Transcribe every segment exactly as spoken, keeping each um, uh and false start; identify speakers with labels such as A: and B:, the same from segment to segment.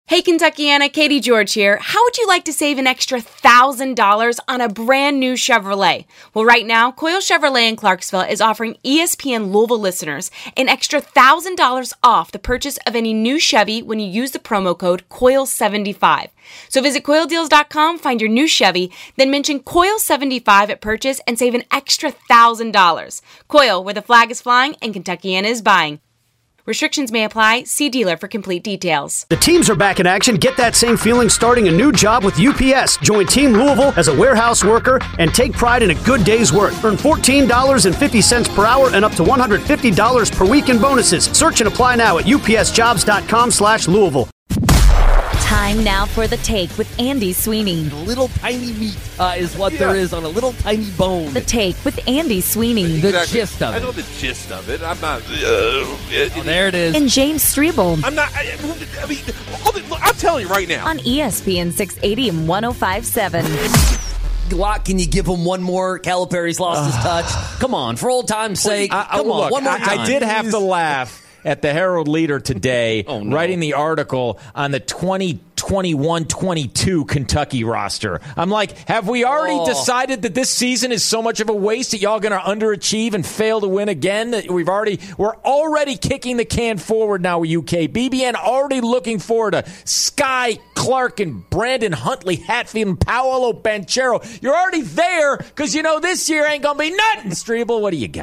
A: Hey Kentuckiana, Katie George here. How would you like to save an extra one thousand dollars on a brand new Chevrolet? Well, right now, Coyle Chevrolet in Clarksville is offering E S P N Louisville listeners an extra one thousand dollars off the purchase of any new Chevy when you use the promo code Coyle seventy-five. So visit Coyle Deals dot com, find your new Chevy, then mention Coyle seventy-five at purchase and save an extra one thousand dollars. Coyle, where the flag is flying and Kentuckiana is buying. Restrictions may apply. See dealer for complete details.
B: The teams are back in action. Get that same feeling starting a new job with U P S. Join Team Louisville as a warehouse worker and take pride in a good day's work. Earn fourteen dollars and fifty cents per hour and up to one hundred fifty dollars per week in bonuses. Search and apply now at U P S jobs dot com slash Louisville.
C: Time now for The Take with Andy Sweeney.
D: Little tiny meat uh, is what yeah. there is on a little tiny bone.
C: The Take with Andy Sweeney.
D: Exactly.
E: The
D: gist of it.
E: I know the gist of it. I'm not... Uh,
D: oh, there it is.
C: And James Strebel.
E: I'm not... I, I mean, I'm telling you right now.
C: On E S P N six eighty and one oh five point seven.
D: Glock, can you give him one more? Calipari's lost uh, his touch. Come on, for old time's sake.
F: I, I,
D: come
F: look,
D: on, one more time.
F: I, I did have to laugh at the Herald Leader today,
D: oh, no.
F: writing the article on the twenty twenty-one twenty-two Kentucky roster. I'm like, have we already
D: oh.
F: decided that this season is so much of a waste that y'all going to underachieve and fail to win again? That we've already, we're already kicking the can forward now with U K. B B N already looking forward to Sky Clark and Brandon Huntley, Hatfield, and Paolo Banchero. You're already there because you know this year ain't going to be nothing. Strebel, what do you got?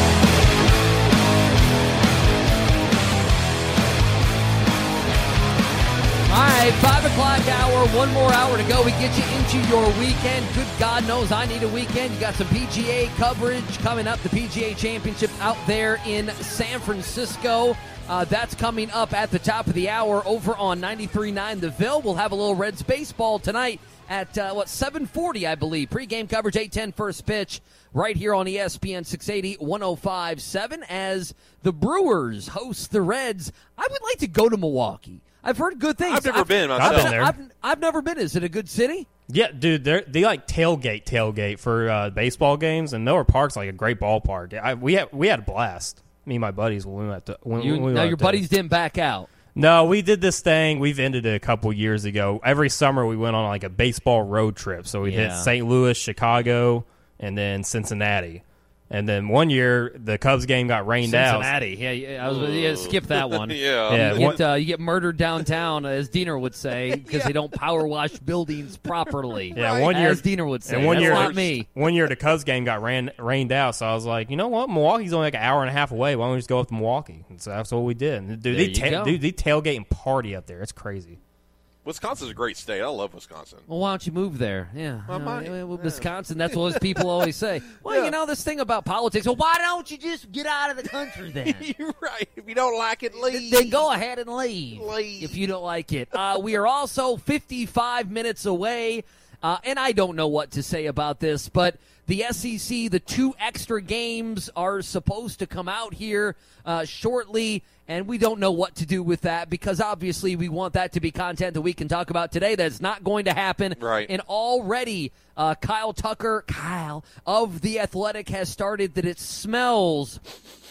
D: All right, five o'clock hour, one more hour to go. We get you into your weekend. Good God knows I need a weekend. You got some P G A coverage coming up. The P G A Championship out there in San Francisco. Uh, that's coming up at the top of the hour over on ninety-three point nine The Ville. We'll have a little Reds baseball tonight at, uh, what, seven forty, I believe. Pre-game coverage, eight ten first pitch, right here on E S P N six eighty, one oh five point seven as the Brewers host the Reds. I would like to go to Milwaukee. I've heard good things.
E: I've never
D: I've,
E: been myself.
G: I've been there.
D: I've, I've never been. Is it a good city?
G: Yeah, dude, they they like tailgate, tailgate for uh, baseball games, and Miller Park's like a great ballpark. I, we had we had a blast. Me and my buddies when we went to. When,
D: you,
G: when we
D: now
G: went
D: your
G: to,
D: buddies didn't back out.
G: No, we did this thing. We've ended it a couple years ago. Every summer we went on like a baseball road trip. So we
D: Yeah.
G: hit Saint Louis, Chicago, and then Cincinnati. And then one year the Cubs game got rained
D: Cincinnati. Yeah, yeah, I was yeah, skip that one.
E: yeah.
G: Yeah,
D: You
G: one-
D: get, uh, you get murdered downtown, as Diener would say, because they don't power wash buildings properly.
G: out. Yeah, one year.
D: As Diener would say.
G: And one
D: That's
G: year,
D: not me.
G: One year the Cubs game got ran, rained out, so I was like, you know what? Milwaukee's only like an hour and a half away. Why don't we just go up to Milwaukee? And so that's what we did. And dude,
D: There
G: they
D: you
G: ta-
D: go.
G: dude, they tailgate and party up there. It's crazy.
E: Wisconsin's a great state. I love Wisconsin.
D: Well, why don't you move there? Yeah.
E: I
D: You know,
E: might.
D: yeah, well,
E: Yeah.
D: Wisconsin, that's what people always say. Well,
E: Yeah.
D: you know, this thing about politics, well, why don't you just get out of the country then?
E: You're right. If you don't like it, leave.
D: Then go ahead and leave,
E: Leave.
D: if you don't like it. Uh, we are also fifty-five minutes away, uh, and I don't know what to say about this, but the S E C, the two extra games are supposed to come out here uh, shortly, and we don't know what to do with that because obviously we want that to be content that we can talk about today. That's not going to happen.
E: Right.
D: And already uh, Kyle Tucker, Kyle, of The Athletic has started that it smells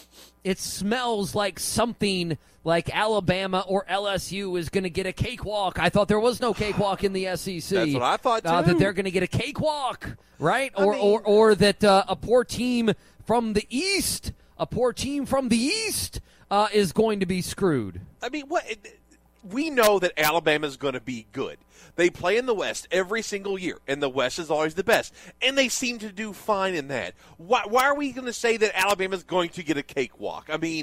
D: It smells like something like Alabama or L S U is going to get a cakewalk. I thought there was no cakewalk in the S E C.
E: That's what I thought, too.
D: Uh, that they're going to get a cakewalk, right?
E: I
D: Or,
E: mean-
D: or or that uh, a poor team from the East, a poor team from the East uh, is going to be screwed.
E: I mean, what? We know that Alabama's going to be good. They play in the West every single year, and the West is always the best. And they seem to do fine in that. Why, why are we going to say that Alabama's going to get a cakewalk? I mean,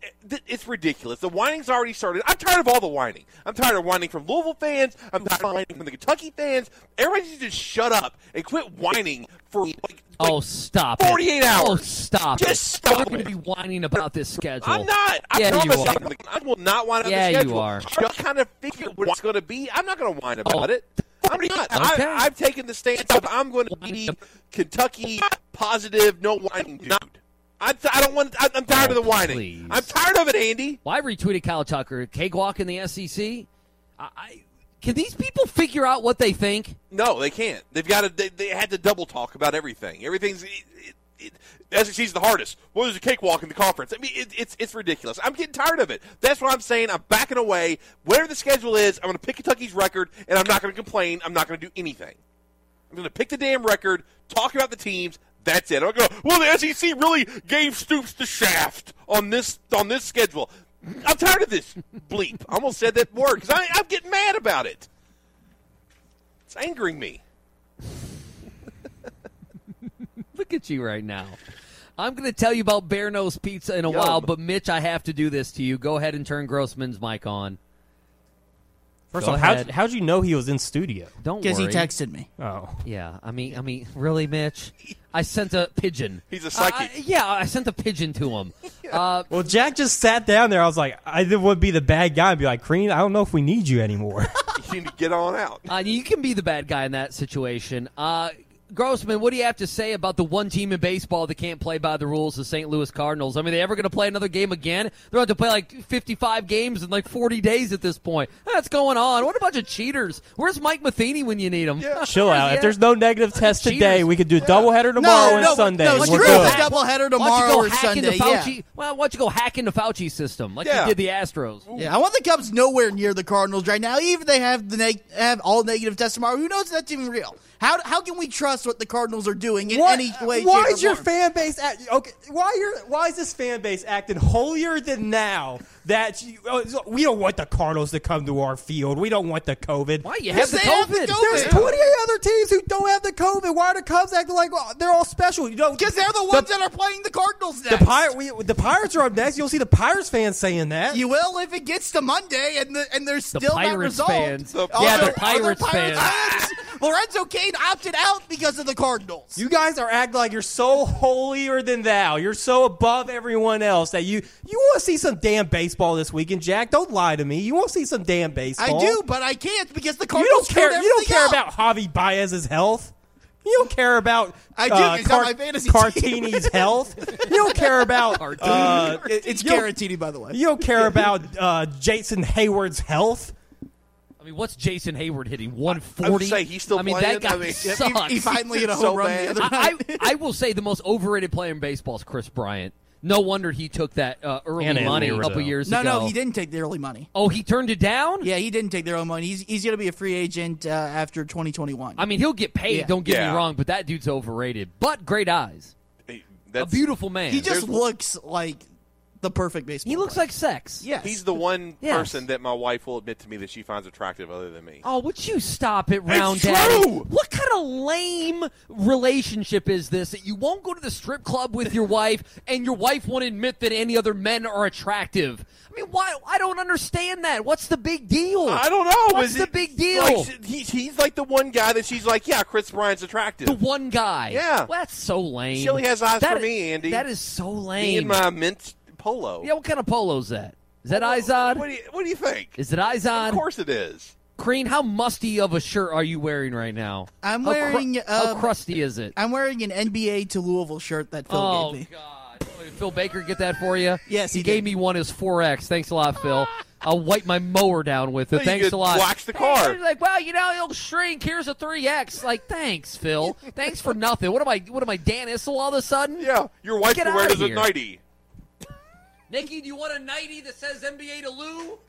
E: it's ridiculous. The whining's already started. I'm tired of all the whining. I'm tired of whining from Louisville fans. I'm tired of whining from the Kentucky fans. Everybody needs to just shut up and quit whining for like, like
D: oh, stop
E: forty-eight
D: it.
E: hours.
D: Oh, stop
E: Just
D: it.
E: stop
D: We're going
E: it.
D: to be whining about this schedule.
E: I'm not. I
D: Yeah,
E: promise
D: you are.
E: you. I will not whine about
D: Yeah,
E: the schedule.
D: you are.
E: Just kind of figure what it's going to be. I'm not going to whine about
D: Oh.
E: it. I'm not.
D: Okay.
E: I, I've taken the stance of I'm going to be Kentucky positive, no whining dude. I, I don't want. I, I'm tired
D: Oh,
E: of the whining.
D: please.
E: I'm tired of it, Andy.
D: Well, I retweeted Kyle Tucker. Cakewalk in the S E C. I, I, can these people figure out what they think?
E: No, they can't. They've got to. They, they had to double talk about everything. Everything's. It, it, it, S E C's the hardest. Well, there's a cakewalk in the conference. I mean, it, it's it's ridiculous. I'm getting tired of it. That's what I'm saying. I'm backing away. Whatever the schedule is, I'm going to pick Kentucky's record, and I'm not going to complain. I'm not going to do anything. I'm going to pick the damn record, talk about the teams. That's it. I'm going to go, well, the S E C really gave Stoops the shaft on this on this schedule. I'm tired of this bleep. I almost said that word because I'm getting mad about it. It's angering me.
D: Look at you right now. I'm going to tell you about Bear Nose Pizza in a
E: Yum.
D: while, but Mitch, I have to do this to you. Go ahead and turn Grossman's mic on.
G: First
D: Go
G: off, how'd,
D: ahead.
G: how'd you know he was in studio?
D: Don't
H: Because he
D: worry.
H: texted me.
G: Oh.
D: Yeah, I mean, I mean, really, Mitch? I sent a pigeon.
E: He's a psychic.
D: Uh, I- yeah, I sent a pigeon to him. uh,
G: Well, Jack just sat down there. I was like, I would be the bad guy and be like, Crean, I don't know if we need you anymore.
E: You need to get on out.
D: uh, you can be the bad guy in that situation. Uh, Grossman, what do you have to say about the one team in baseball that can't play by the rules, the Saint Louis Cardinals? I mean, are they ever going to play another game again? They're going to play like fifty-five games in like forty days at this point. What's going on? What a bunch of cheaters. Where's Mike Matheny when you need him?
E: Yeah.
G: Chill out.
D: Yeah.
G: If there's no negative test
D: Cheaters.
G: today, we could do a doubleheader tomorrow
H: No,
G: and
H: no,
G: Sunday.
H: no,
G: We're
H: screw
G: good.
H: the doubleheader tomorrow
D: Why don't you go
H: or
D: hack
H: Sunday,
D: into Fauci?
H: yeah.
D: Well, why don't you go hack into Fauci's system like
E: Yeah.
D: you did the Astros?
H: Yeah, I want the Cubs nowhere near the Cardinals right now. Even if they have the neg- have all negative tests tomorrow, who knows if that's even real? How how can we trust what the Cardinals are doing in any way?
I: Why
H: shape,
I: is
H: or
I: your
H: form?
I: fan base act, okay? Why your why is this fan base acting holier than now that you, uh, we don't want the Cardinals to come to our field? We don't want the COVID.
D: Why you have the
H: they have the
D: COVID?
H: COVID.
I: There's twenty-eight other teams who don't have the COVID. Why are the Cubs acting like oh, they're all special? You know,
H: Because they're the ones that are playing the Cardinals
I: the
H: next.
I: Pirates. We, the Pirates are up next. You'll see the Pirates fans saying that.
H: You will if it gets to Monday and the, and there's
D: The
H: still not
D: Pirates
H: resolved.
D: fans.
E: The-
H: Also,
D: Yeah, the
H: other
D: Pirates fans.
H: fans. Lorenzo Cain opted out because of the Cardinals.
I: You guys are acting like you're so holier than thou. You're so above everyone else that you you want to see some damn baseball this weekend, Jack. Don't lie to me. You want to see some damn
H: I
I: baseball.
H: do, but I can't because the
I: You
H: Cardinals
I: don't care.
H: screwed
I: You don't care
H: everything up.
I: about Javi Baez's health. You don't care about
H: I do,
I: uh,
H: he's on my fantasy team.
I: Cartini's health. You don't care about. Uh,
H: It- it's
I: you don't-
H: guaranteed, by the way.
I: You don't care about uh, Jason Hayward's health.
D: I mean, what's Jason Hayward hitting? one
E: I
D: forty?
E: would say he's still
D: I mean,
E: playing.
D: that guy
E: I mean,
D: sucks.
H: He, he finally hit a home
E: So
H: run
E: bad.
H: the other
D: I,
H: night.
D: I, I will say the most overrated player in baseball is Chris Bryant. No wonder he took that uh, early
G: And
D: money a
G: Anthony
D: couple
G: Rizzo.
D: years
H: no,
D: ago.
H: no, he didn't take the early money.
D: Oh, he turned it down?
H: Yeah, he didn't take the early money. He's he's going to be a free agent uh, after twenty twenty-one.
D: I mean, he'll get paid,
H: Yeah.
D: don't get
E: Yeah.
D: me wrong, but that dude's overrated. But great eyes.
E: Hey,
D: A
E: that's,
D: beautiful man.
H: he just
E: there's-
H: looks like the perfect baseball
D: He looks
H: player.
D: like sex.
H: Yes.
E: He's the one
D: Yes.
E: person that my wife will admit to me that she finds attractive other than me.
D: Oh, would you stop it, Round
E: It's
D: Daddy?
E: true!
D: What kind of lame relationship is this that you won't go to the strip club with your wife and your wife won't admit that any other men are attractive? I mean, why? I don't understand that. What's the big deal?
E: I don't know.
D: What's
E: Is
D: the
E: it-
D: big deal?
E: Like, he's, he's like the one guy that she's like, yeah, Chris Bryant's attractive.
D: The one guy.
E: Yeah.
D: Well, that's so lame.
E: She only has eyes
D: That
E: for
D: is-
E: me, Andy.
D: That is so
E: Me
D: lame.
E: and my mint polo.
D: Yeah, what kind of polo's that? Is that Izod?
E: What do you, what do you think?
D: Is it Izod?
E: Of course it is.
D: Crean, how musty of a shirt are you wearing right now?
H: I'm
D: How cru-
H: wearing,
D: how
H: um,
D: crusty is it?
H: I'm wearing an N B A to Louisville shirt that Phil
D: Oh,
H: gave me.
D: God. Did Phil Baker get that for you?
H: Yes,
D: he,
H: he
D: gave
H: did.
D: me one as four X. Thanks a lot, Phil. I'll wipe my mower down with it.
E: You
D: Thanks
E: could
D: a lot.
E: wax the car.
D: He's like, well, you know, it'll shrink. Here's a three X. Like, thanks, Phil. Thanks for nothing. What am I? What am I, Dan Issel all of a sudden?
E: Yeah, your wife
D: Get
E: can wear it
D: outta
E: as a
D: here.
E: nightie.
D: Nikki, do you want a nightie that says N B A to Lou?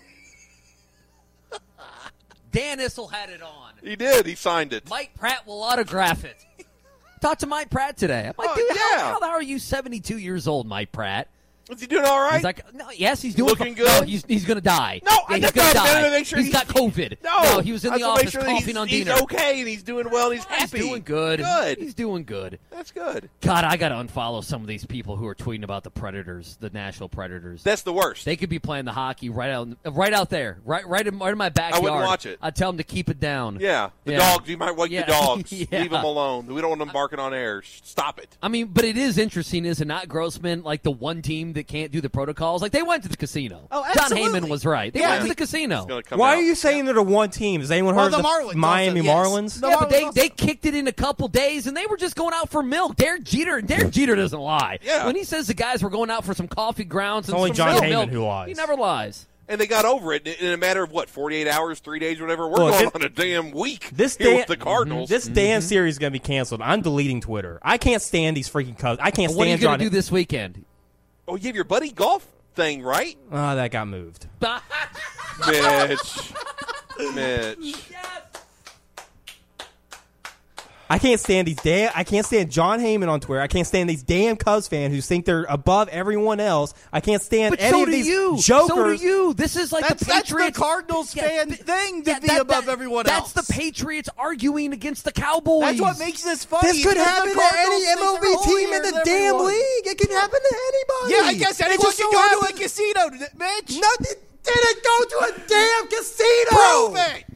D: Dan Issel had it on.
E: He did. He signed it.
D: Mike Pratt will autograph it. Talked to Mike Pratt today. I'm like,
E: Oh,
D: dude, how,
E: yeah.
D: how the hell are you seventy-two years old, Mike Pratt?
E: Is he doing all right?
D: He's like, no, yes, he's doing
E: Looking
D: fi-
E: good?
D: No, he's he's gonna die.
E: No, I
D: yeah, he's
E: just
D: gonna
E: gotta
D: die.
E: make sure
D: he's
E: he's-
D: got COVID.
E: no,
D: he was in
E: I
D: the
E: have to make
D: office
E: sure that
D: coughing
E: he's,
D: on
E: he's
D: dinner.
E: okay and he's doing well and he's
D: He's
E: happy.
D: doing good.
E: Good.
D: He's doing good.
E: That's good.
D: God, I gotta unfollow some of these people who are tweeting about the Predators, the Nashville Predators.
E: That's the worst.
D: They could be playing the hockey right out, right out there, right, right in, right in my backyard.
E: watch it.
D: I'd tell them to keep it down.
E: yeah, the
D: Yeah.
E: dogs. You might wake
D: Yeah.
E: the dogs.
D: Yeah.
E: Leave them alone. We don't want them barking on air. Stop it.
D: I mean, but it is interesting, is it not, Grossman? Like the one team that can't do the protocols. Like they went to the casino.
H: Oh,
D: John
H: absolutely.
D: Heyman was right. They
H: Yeah.
D: went to the
E: It's
D: casino.
E: gonna come
I: Why
E: out.
I: are you saying they're the one team? Has anyone
H: Well,
I: heard
H: the
I: of the
H: Marlins
I: Miami
H: also, yes.
I: Marlins?
H: The
D: Yeah, but they,
H: Marlins
D: they
H: also-
D: kicked it in a couple days, and they were just going out for milk. Derek Jeter, Derek Jeter doesn't lie.
E: Yeah.
D: When he says the guys were going out for some coffee grounds and
G: only
D: some
G: John
D: real
G: Heyman
D: milk,
G: who lies.
D: He never lies.
E: And they got over it in a matter of, what, forty-eight hours, three days, whatever. We're
G: Look,
E: going
G: it,
E: on a damn week
G: this
E: here
G: damn,
E: with the Cardinals.
G: This
E: mm-hmm.
G: damn series is going to be canceled. I'm deleting Twitter. I can't stand these freaking Cubs. I can't
D: What are you
G: stand
D: going
G: John.
D: to do this weekend?
E: Oh, you have your buddy golf thing, right?
G: Oh, that got moved.
E: Mitch. Mitch.
G: I can't stand these damn. I can't stand John Heyman on Twitter. I can't stand these damn Cubs fans who think they're above everyone else. I can't stand
D: But
G: any
D: so
G: of
D: do
G: these
D: you.
G: jokers.
D: So do you. This is like
H: That's,
D: the
H: that's
D: Patriots.
H: the Cardinals
D: Yeah,
H: fan
D: th-
H: thing to
D: yeah,
H: be
D: that-
H: above
D: that-
H: everyone
D: that's
H: else.
D: the Patriots arguing against the Cowboys.
H: That's what makes this funny.
I: This could
H: because
I: happen
H: the
I: to
H: Cardinals
I: any
H: think
I: M L B
H: they're
I: team in
H: holier
I: the
H: than
I: damn
H: everyone.
I: league. It can happen to anybody.
H: Yeah, I guess
I: It
H: anyone
I: just
H: can
I: so
H: go to
I: happens-
H: a casino, Mitch.
I: No, they didn't go to a damn casino.
H: Prove it.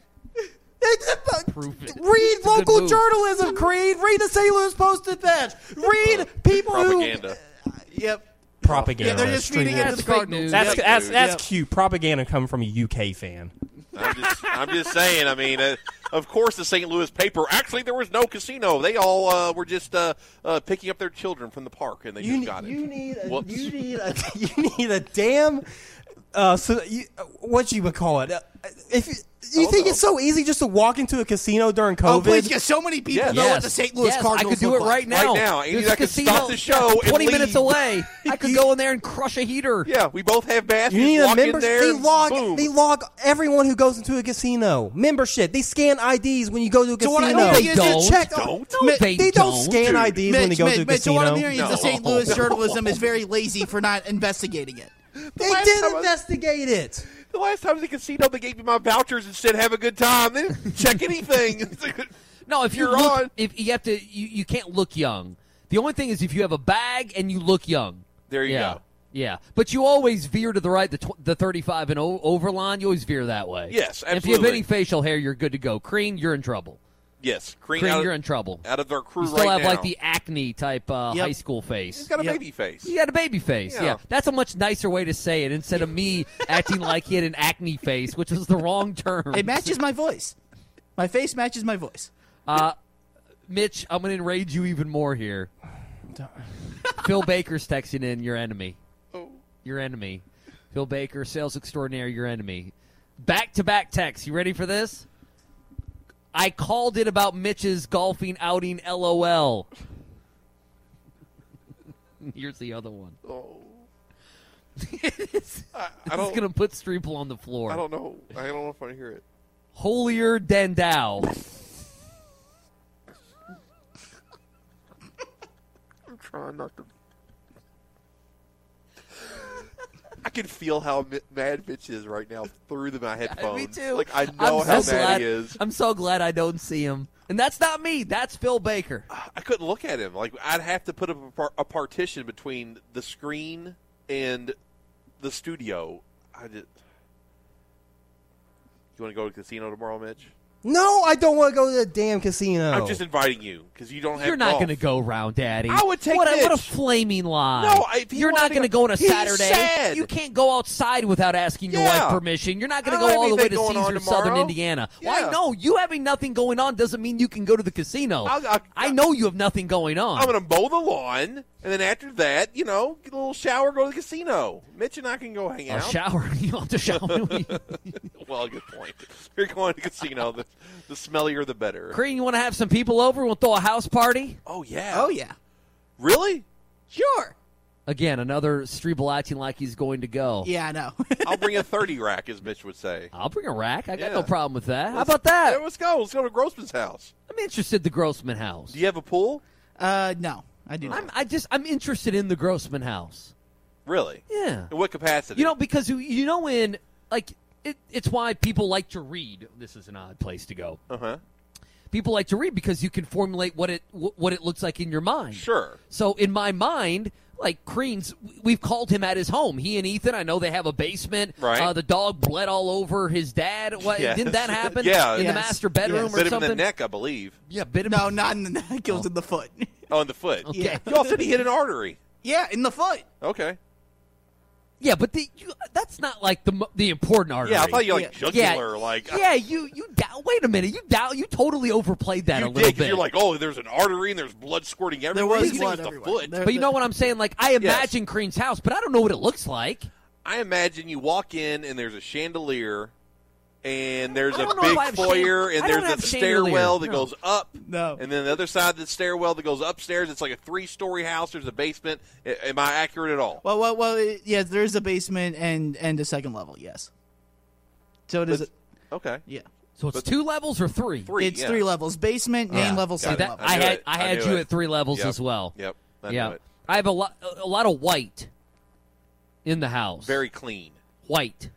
D: Proof it.
I: Read
D: It's a good
I: local
D: move.
I: journalism, Creed. Read the Saint Louis Post-Dispatch. Read people
E: Propaganda.
H: Uh, Yep.
G: Propaganda.
H: Yeah, they're just feeding
G: Extreme-
H: into the
D: fake
H: Cardinals.
D: news.
G: That's
E: Fake
G: that's
E: news.
G: that's
H: Yep.
G: cute. Propaganda coming from a U K fan.
E: I'm just, I'm just saying. I mean, uh, of course, the Saint Louis paper. Actually, there was no casino. They all uh, were just uh, uh, picking up their children from the park, and they
I: You,
E: just got it.
I: you need a,
E: Whoops.
I: you need a you need a damn uh so you, uh, what you would call it uh, if you, you
E: Oh,
I: think
E: no.
I: it's so easy just to walk into a casino during COVID.
H: Oh, please, because so many people
E: Yes.
H: know
D: Yes.
H: what the Saint Louis
D: yes,
H: Cardinals
D: I could do
H: look
D: it
H: like.
D: right now.
E: Right now. Andy,
D: There's
E: I
D: a
E: could
D: casino
E: stop the show and
D: twenty minutes
E: leave.
D: away. I could go in there and crush a heater.
E: Yeah, we both have baskets.
I: You need a
E: walk in
I: membership.
E: there,
I: They log.
E: boom.
I: They log everyone who goes into a casino. Membership. They scan I Ds when you go to a
H: So what
I: casino.
H: I don't
D: They
H: think is
D: don't.
H: just check.
E: Don't.
D: No, they,
I: They don't
D: don't.
I: scan
E: Dude.
I: I Ds when they
H: Mitch,
I: go
H: Mitch,
I: to a
H: Mitch, so what I'm
I: casino.
H: hearing is the
E: No.
H: Saint Louis journalism is very lazy for not investigating it.
I: They
E: last
I: did
E: time I-
I: investigate it.
E: The last time at the casino, they gave me my vouchers and said, "Have a good time." They didn't check anything.
D: No, if you're
E: You're
D: look,
E: on.
D: if you have to, you, you can't look young. The only thing is if you have a bag and you look young.
E: There you
D: yeah.
E: go.
D: Yeah, but you always veer to the right, the tw- the thirty-five and o- over line. You always veer that way.
E: Yes,
D: And if you have
E: absolutely.
D: any facial hair, you're good to go. Crean, you're in trouble.
E: Yes, Crean,
D: Crean,
E: out,
D: you're
E: of,
D: in trouble.
E: out of our crew
D: You still
E: right
D: have
E: now.
D: like the acne type uh,
H: Yep.
D: high school face.
E: He's got a
H: Yep.
E: baby face.
D: He had a baby face. Yeah.
E: Yeah.
D: That's a much nicer way to say it instead of me acting like he had an acne face, which was the wrong term.
H: It matches my voice. My face matches my voice.
D: Uh, Mitch, I'm going to enrage you even more here. Phil Baker's texting in your enemy.
E: Oh.
D: Your enemy. Phil Baker, sales extraordinaire, your enemy. Back to back texts. You ready for this? I called it about Mitch's golfing outing, LOL. Here's the other one.
E: Oh.
D: it's
E: I, I
D: it's
E: don't.
D: going to put Streeple on the floor.
E: I don't know. I don't know if I hear it.
D: Holier than thou.
E: I'm trying not to. I can feel how mi- mad Mitch is right now through the, my headphones.
D: Me too.
E: Like I know
D: I'm
E: how
D: so
E: mad
D: glad,
E: he is.
D: I'm so glad I don't see him. And that's not me. That's Phil Baker.
E: I couldn't look at him. Like I'd have to put up a, par- a partition between the screen and the studio. I just. You want to go to the casino tomorrow, Mitch?
I: No, I don't want to go to the damn casino.
E: I'm just inviting you because you don't have.
D: You're not
E: golf.
D: going to go round, Daddy.
E: I would take
D: what a, what a
E: Mitch.
D: flaming lie.
E: No, I- if he
D: you're
E: wanted
D: not
E: to
D: going to
E: go-
D: go on a
E: He
D: Saturday.
E: said.
D: You can't go outside without asking your
E: Yeah.
D: wife permission. You're not going
E: I
D: to
E: don't
D: go
E: have
D: all the way to
E: anything going on
D: Caesars, Southern
E: tomorrow.
D: Indiana.
E: Yeah.
D: Why? No, you having nothing going on doesn't mean you can go to the casino.
E: I'll- I'll-
D: I know you have nothing going on.
E: I'm going to mow the lawn, and then after that, you know, get a little shower, go to the casino. Mitch and I can go hang
D: I'll
E: out.
D: shower. You don't have to shower.
E: Well, good point. You're going to the casino. The, the smellier, the better.
D: Crean, you want to have some people over? We'll throw a house party.
E: Oh yeah.
H: Oh, yeah.
E: Really?
H: Sure.
D: Again, another Streeble acting like he's going to go.
H: Yeah, I know.
E: I'll bring a thirty rack, as Mitch would say.
D: I'll bring a rack. I got
E: Yeah.
D: no problem with that. How
E: Let's-
D: about that?
E: Yeah, let's go. Let's go to Grossman's house.
D: I'm interested in the Grossman house.
E: Do you have a pool?
H: Uh, no, I do not.
D: I'm, I just I'm interested in the Grossman house.
E: Really?
D: Yeah.
E: In what capacity?
D: You know, because you, you know, in like it, it's why people like to read. This is an odd place to go.
E: Uh huh.
D: People like to read because you can formulate what it wh- what it looks like in your mind.
E: Sure.
D: So in my mind, like Crean's, we've called him at his home. He and Ethan, I know they have a basement.
E: Right.
D: Uh, the dog bled all over his dad. What,
E: Yes.
D: Didn't that happen?
E: Yeah.
D: In
H: Yes.
D: the master bedroom
H: Yes.
D: or
E: Bit him
D: something.
E: in the neck, I believe.
D: Yeah, bit him.
H: No, not in the neck. It goes in the foot.
E: Oh, in the foot.
D: Okay.
H: Yeah.
E: You all said he hit an artery.
H: Yeah, in the foot.
E: Okay.
D: Yeah, but the, you, that's not like the mo- the important artery.
E: Yeah, I thought you like
H: Yeah.
E: jugular, like.
D: Yeah, you you doubt. Wait a minute, you doubt. You totally overplayed that
E: You
D: a
E: did,
D: little
E: 'cause
D: bit.
E: you're like, oh, there's an artery and there's blood squirting everywhere.
H: was
E: You think
H: blood
E: it was
H: everywhere.
E: the foot.
H: There-
D: but you know what I'm saying? Like, I imagine Crean's house, but I don't know what it looks like.
E: I imagine you walk in and there's a chandelier, and there's
D: I
E: a
D: don't know if I
E: big
D: have
E: foyer,
D: chan-
E: and
D: I don't
E: there's a
D: have chandelier.
E: stairwell that
D: No.
E: goes up.
H: No.
E: And then the other side of the stairwell that goes upstairs, it's like a three-story house. There's a basement. A- Am I accurate at all?
H: Well, well, well. It, yes, there is a basement and and a second level. Yes. So it is.
E: But- Okay.
H: Yeah.
D: So it's two levels or three?
E: Three.
H: It's
E: yeah.
H: three levels: basement, main
D: Yeah.
H: level,
E: Got
H: second
E: it.
H: level.
D: I
E: knew
D: had
E: it.
D: I
E: I
D: had
E: knew
D: you
E: it.
D: at three levels
E: Yep.
D: as well.
E: Yep. I
D: yeah.
E: knew it.
D: I have a lot a lot of white in the house.
E: Very clean.
D: white.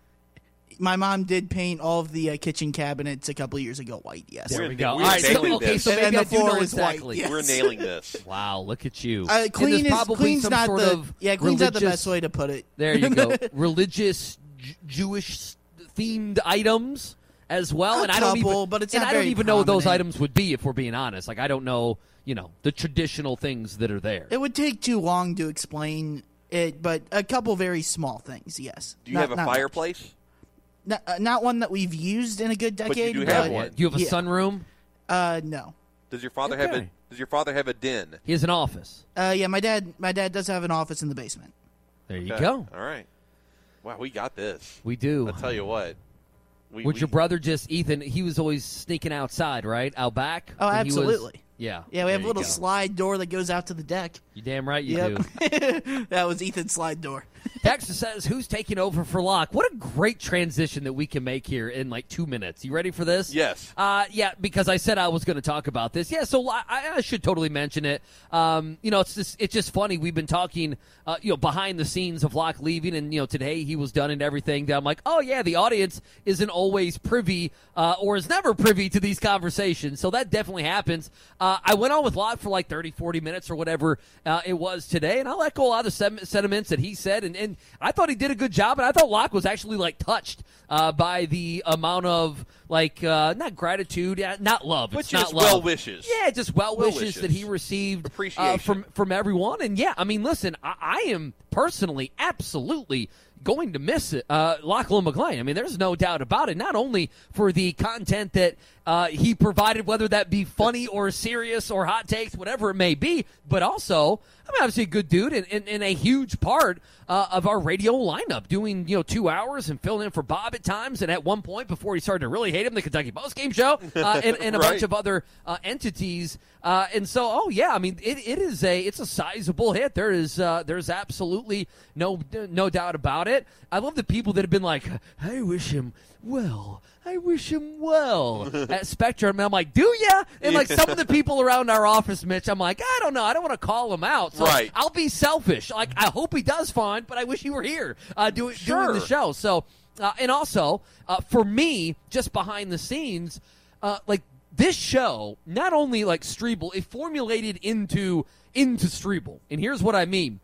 H: My mom did paint all of the uh, kitchen cabinets a couple years ago white. Yes.
D: There
E: We're-
D: we go.
E: we're
D: All right, so,
E: nailing
D: okay,
E: this.
D: so
H: And-
D: maybe
H: and
D: I
H: the
D: do know
H: floor is white,
D: exactly.
H: yes.
E: We're nailing this.
D: Wow, look at you.
H: Uh,
D: And
H: clean
D: there's
H: is
D: probably
H: clean's
D: some
H: not
D: sort
H: the
D: of
H: yeah clean's not the
D: religious-
H: best way to put it.
D: There you go. Religious J- Jewish themed items as well,
H: A
D: and I don't
H: couple,
D: even
H: but it's
D: and
H: not
D: I don't
H: very
D: even know what those
H: prominent.
D: items would be if we're being honest. Like I don't know, you know, the traditional things that are there.
H: It would take too long to explain it, but a couple very small things. Yes.
E: Do you
H: Not-
E: have a
H: not much.
E: fireplace?
H: Not, uh, not one that we've used in a good
E: But you
H: decade.
E: do
H: but,
E: have one.
D: Do you have a
H: yeah.
D: sunroom?
H: Uh, no.
E: Does your father have a
D: Okay.
E: Does your father have a den?
D: He has an office.
H: Uh, yeah, my dad. My dad does have an office in the basement.
D: There you
E: Okay.
D: go.
E: All right. Wow, we got this.
D: We do.
E: I'll tell you what. We,
D: Would
E: we,
D: your brother just Ethan? He was always sneaking outside, right, out back.
H: Oh,
D: when he was-
H: absolutely.
D: yeah.
H: Yeah, we have
D: There
H: a little
D: you go.
H: slide door that goes out to the deck.
D: You damn right you
H: Yep.
D: do.
H: That was Ethan's slide door.
D: Dexter says, "Who's taking over for Locke?" What a great transition that we can make here in like two minutes. You ready for this?
E: Yes.
D: Uh, yeah, because I said I was going to talk about this. Yeah, so I, I should totally mention it. Um, you know, it's just it's just funny. We've been talking, uh, you know, behind the scenes of Locke leaving, and you know, today he was done and everything. That I'm like, oh yeah, the audience isn't always privy uh, or is never privy to these conversations. So that definitely happens. Uh, I went on with Locke for like thirty, forty minutes or whatever uh, it was today, and I'll echo a lot of the sem- sentiments that he said, and, and I thought he did a good job, and I thought Locke was actually like touched uh, by the amount of like uh, not gratitude, yeah, not love,
E: But
D: it's
E: just
D: not love.
E: well wishes.
D: Yeah, just well,
E: Well
D: wishes,
E: wishes.
D: that he received uh,
E: Appreciation.
D: from from everyone, and yeah, I mean, listen, I, I am personally absolutely going to miss it, uh, Lachlan McLean. I mean, there's no doubt about it. Not only for the content that uh, he provided, whether that be funny or serious or hot takes, whatever it may be, but also, I mean, obviously a good dude and, and, and a huge part uh, of our radio lineup, doing you know two hours and filling in for Bob at times, and at one point before he started to really hate him, the Kentucky Postgame Show, uh, and, and a
E: Right.
D: bunch of other uh, entities. Uh, and so, oh yeah, I mean, it, it is a it's a sizable hit. There is uh, there's absolutely no no doubt about it. I love the people that have been like, I wish him well. I wish him well at Spectrum. And I'm like, do ya? And like some of the people around our office, Mitch, I'm like, I don't know. I don't want to call him out. So
E: Right.
D: I'll be selfish. Like, I hope he does fine, but I wish he were here uh, doing,
E: Sure.
D: doing the show. So, uh, and also, uh, for me, just behind the scenes, uh, like this show, not only like Strebel, it formulated into into Strebel. And here's what I mean.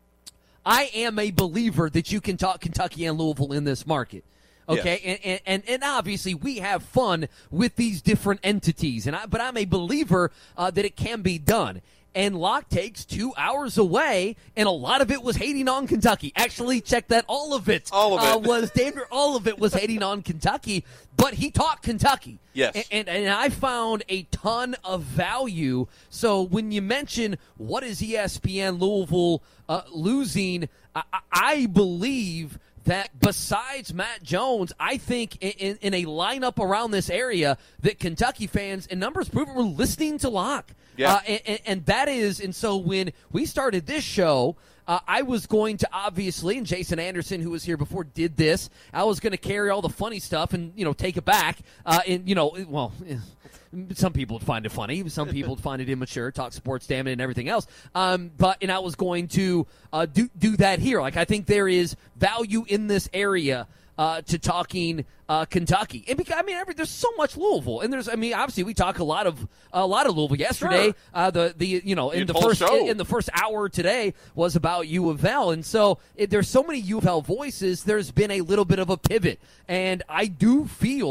D: I am a believer that you can talk Kentucky and Louisville in this market. Okay,
E: Yes.
D: and, and and obviously we have fun with these different entities, and I, but I'm a believer uh, that it can be done. And Locke takes two hours away, and a lot of it was hating on Kentucky. Actually, check that. All of it,
E: All of it.
D: Uh, was damn near all of it was hating on Kentucky. But he talked Kentucky.
E: Yes.
D: And, and and I found a ton of value. So when you mention what is E S P N Louisville uh, losing, I, I- I believe that besides Matt Jones, I think in, in, in a lineup around this area that Kentucky fans, and numbers prove it, were listening to Locke.
E: Yeah.
D: Uh, and, and, and that is, and so when we started this show, uh, I was going to obviously, and Jason Anderson, who was here before, did this. I was going to carry all the funny stuff and, you know, take it back. Uh, and, you know, well, eh, some people would find it funny. Some people would find it immature, talk sports, damn it, and everything else. Um, but, and I was going to uh, do, do that here. Like, I think there is value in this area Uh, to talking uh, Kentucky, and because I mean, every, there's so much Louisville, and there's I mean, obviously we talk a lot of a lot of Louisville. Yesterday,
E: Sure.
D: uh, the the you know in
E: The
D: the
E: whole
D: first
E: show.
D: in the first hour today was about U of L, and so it, there's so many U of L voices. There's been a little bit of a pivot, and I do feel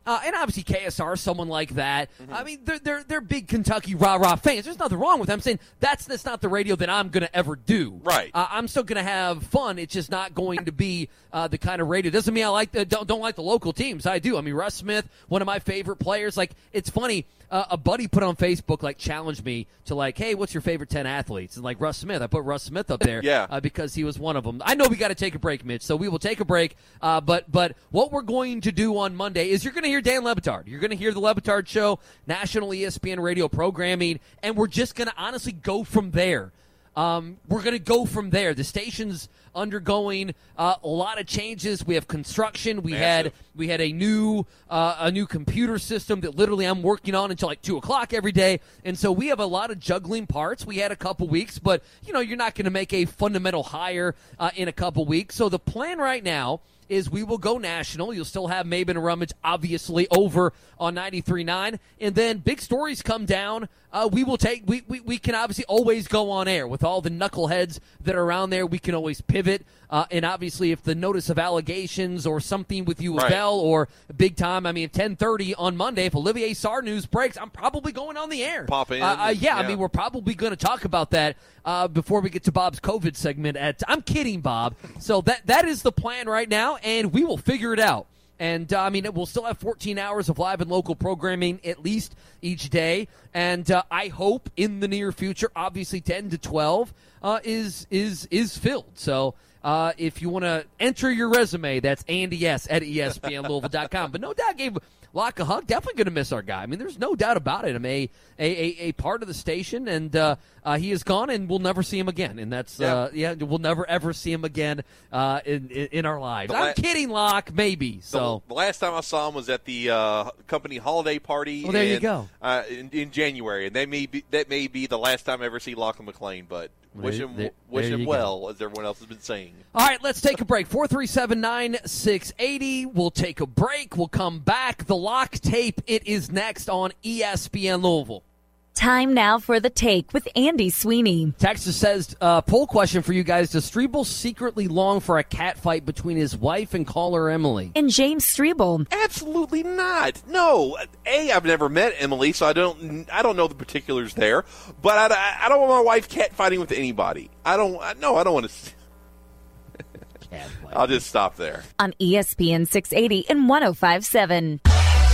D: Uh, and obviously K S R, someone like that. Mm-hmm. I mean, they're, they're, they're big Kentucky rah-rah fans. There's nothing wrong with them. I'm saying that's, that's not the radio that I'm going to ever do.
E: Right.
D: Uh, I'm still going to have fun. It's just not going to be uh, the kind of radio. Doesn't mean I like the, don't, don't like the local teams. I do. I mean, Russ Smith, one of my favorite players. Like, it's funny. Uh, a buddy put on Facebook, like, challenged me to, like, hey, what's your favorite ten athletes? And, like, Russ Smith. I put Russ Smith up there
E: yeah.
D: uh, because he was one of them. I know we got to take a break, Mitch, so we will take a break. Uh, but but what we're going to do on Monday is you're going to hear Dan Le Batard. You're going to hear the Le Batard Show, national E S P N radio programming, and we're just going to honestly go from there. Um, we're going to go from there. The station's undergoing uh, a lot of changes. We have construction. We
E: Massive.
D: had we had a new uh, a new computer system that literally I'm working on until like two o'clock every day. And so we have a lot of juggling parts. We had a couple weeks, but you know you're not going to make a fundamental hire uh, in a couple weeks. So the plan right now is we will go national. You'll still have Maben and Rummage, obviously, over on ninety-three point nine. And then big stories come down. Uh, we will take, we, we, we can obviously always go on air with all the knuckleheads that are around there. We can always pivot. Uh, and obviously, if the notice of allegations or something with U of
E: Right.
D: L or big time, I mean, ten thirty on Monday, if Olivier Sarr news breaks, I'm probably going on the air.
E: Pop in.
D: Uh, uh, yeah,
E: yeah,
D: I mean, we're probably going to talk about that uh, before we get to Bob's COVID segment. At I'm kidding, Bob. So that that is the plan right now, and we will figure it out. And, uh, I mean, we'll still have fourteen hours of live and local programming at least each day. And uh, I hope in the near future, obviously ten to twelve uh, is is is filled. So uh, if you want to enter your resume, that's Andy S. at E S P N Louisville dot com. But no doubt gave Locke a hug. Definitely going to miss our guy. I mean, there's no doubt about it. I'm a, a, a, a part of the station, and uh, uh, he is gone, and we'll never see him again. And that's,
E: Yeah.
D: uh, yeah, we'll never, ever see him again uh, in, in in our lives.
E: The
D: I'm
E: la-
D: kidding, Locke, maybe. So.
E: The, the last time I saw him was at the uh, company holiday party.
D: Well, there you
E: in,
D: go.
E: Uh, in, in January, and that may be that may be the last time I ever see Lachlan McLean. But wish
D: There-
E: him
D: there-
E: wish
D: there
E: him
D: you
E: well, as everyone else has been saying.
D: All right, let's take a break. four three seven, nine six eight zero. We'll take a break. We'll come back. The Lock Tape, it is next on E S P N Louisville.
C: Time now for The Take with Andy Sweeney.
D: Texas says, uh, poll question for you guys. Does Strebel secretly long for a cat fight between his wife and caller Emily?
C: And James Strebel.
E: Absolutely not. No. A, I've never met Emily, so I don't I don't know the particulars there. But I, I don't want my wife cat fighting with anybody. I don't. I, no, I don't want to.
D: Cat fight.
E: I'll just stop there.
C: On E S P N six eighty and one oh five point seven.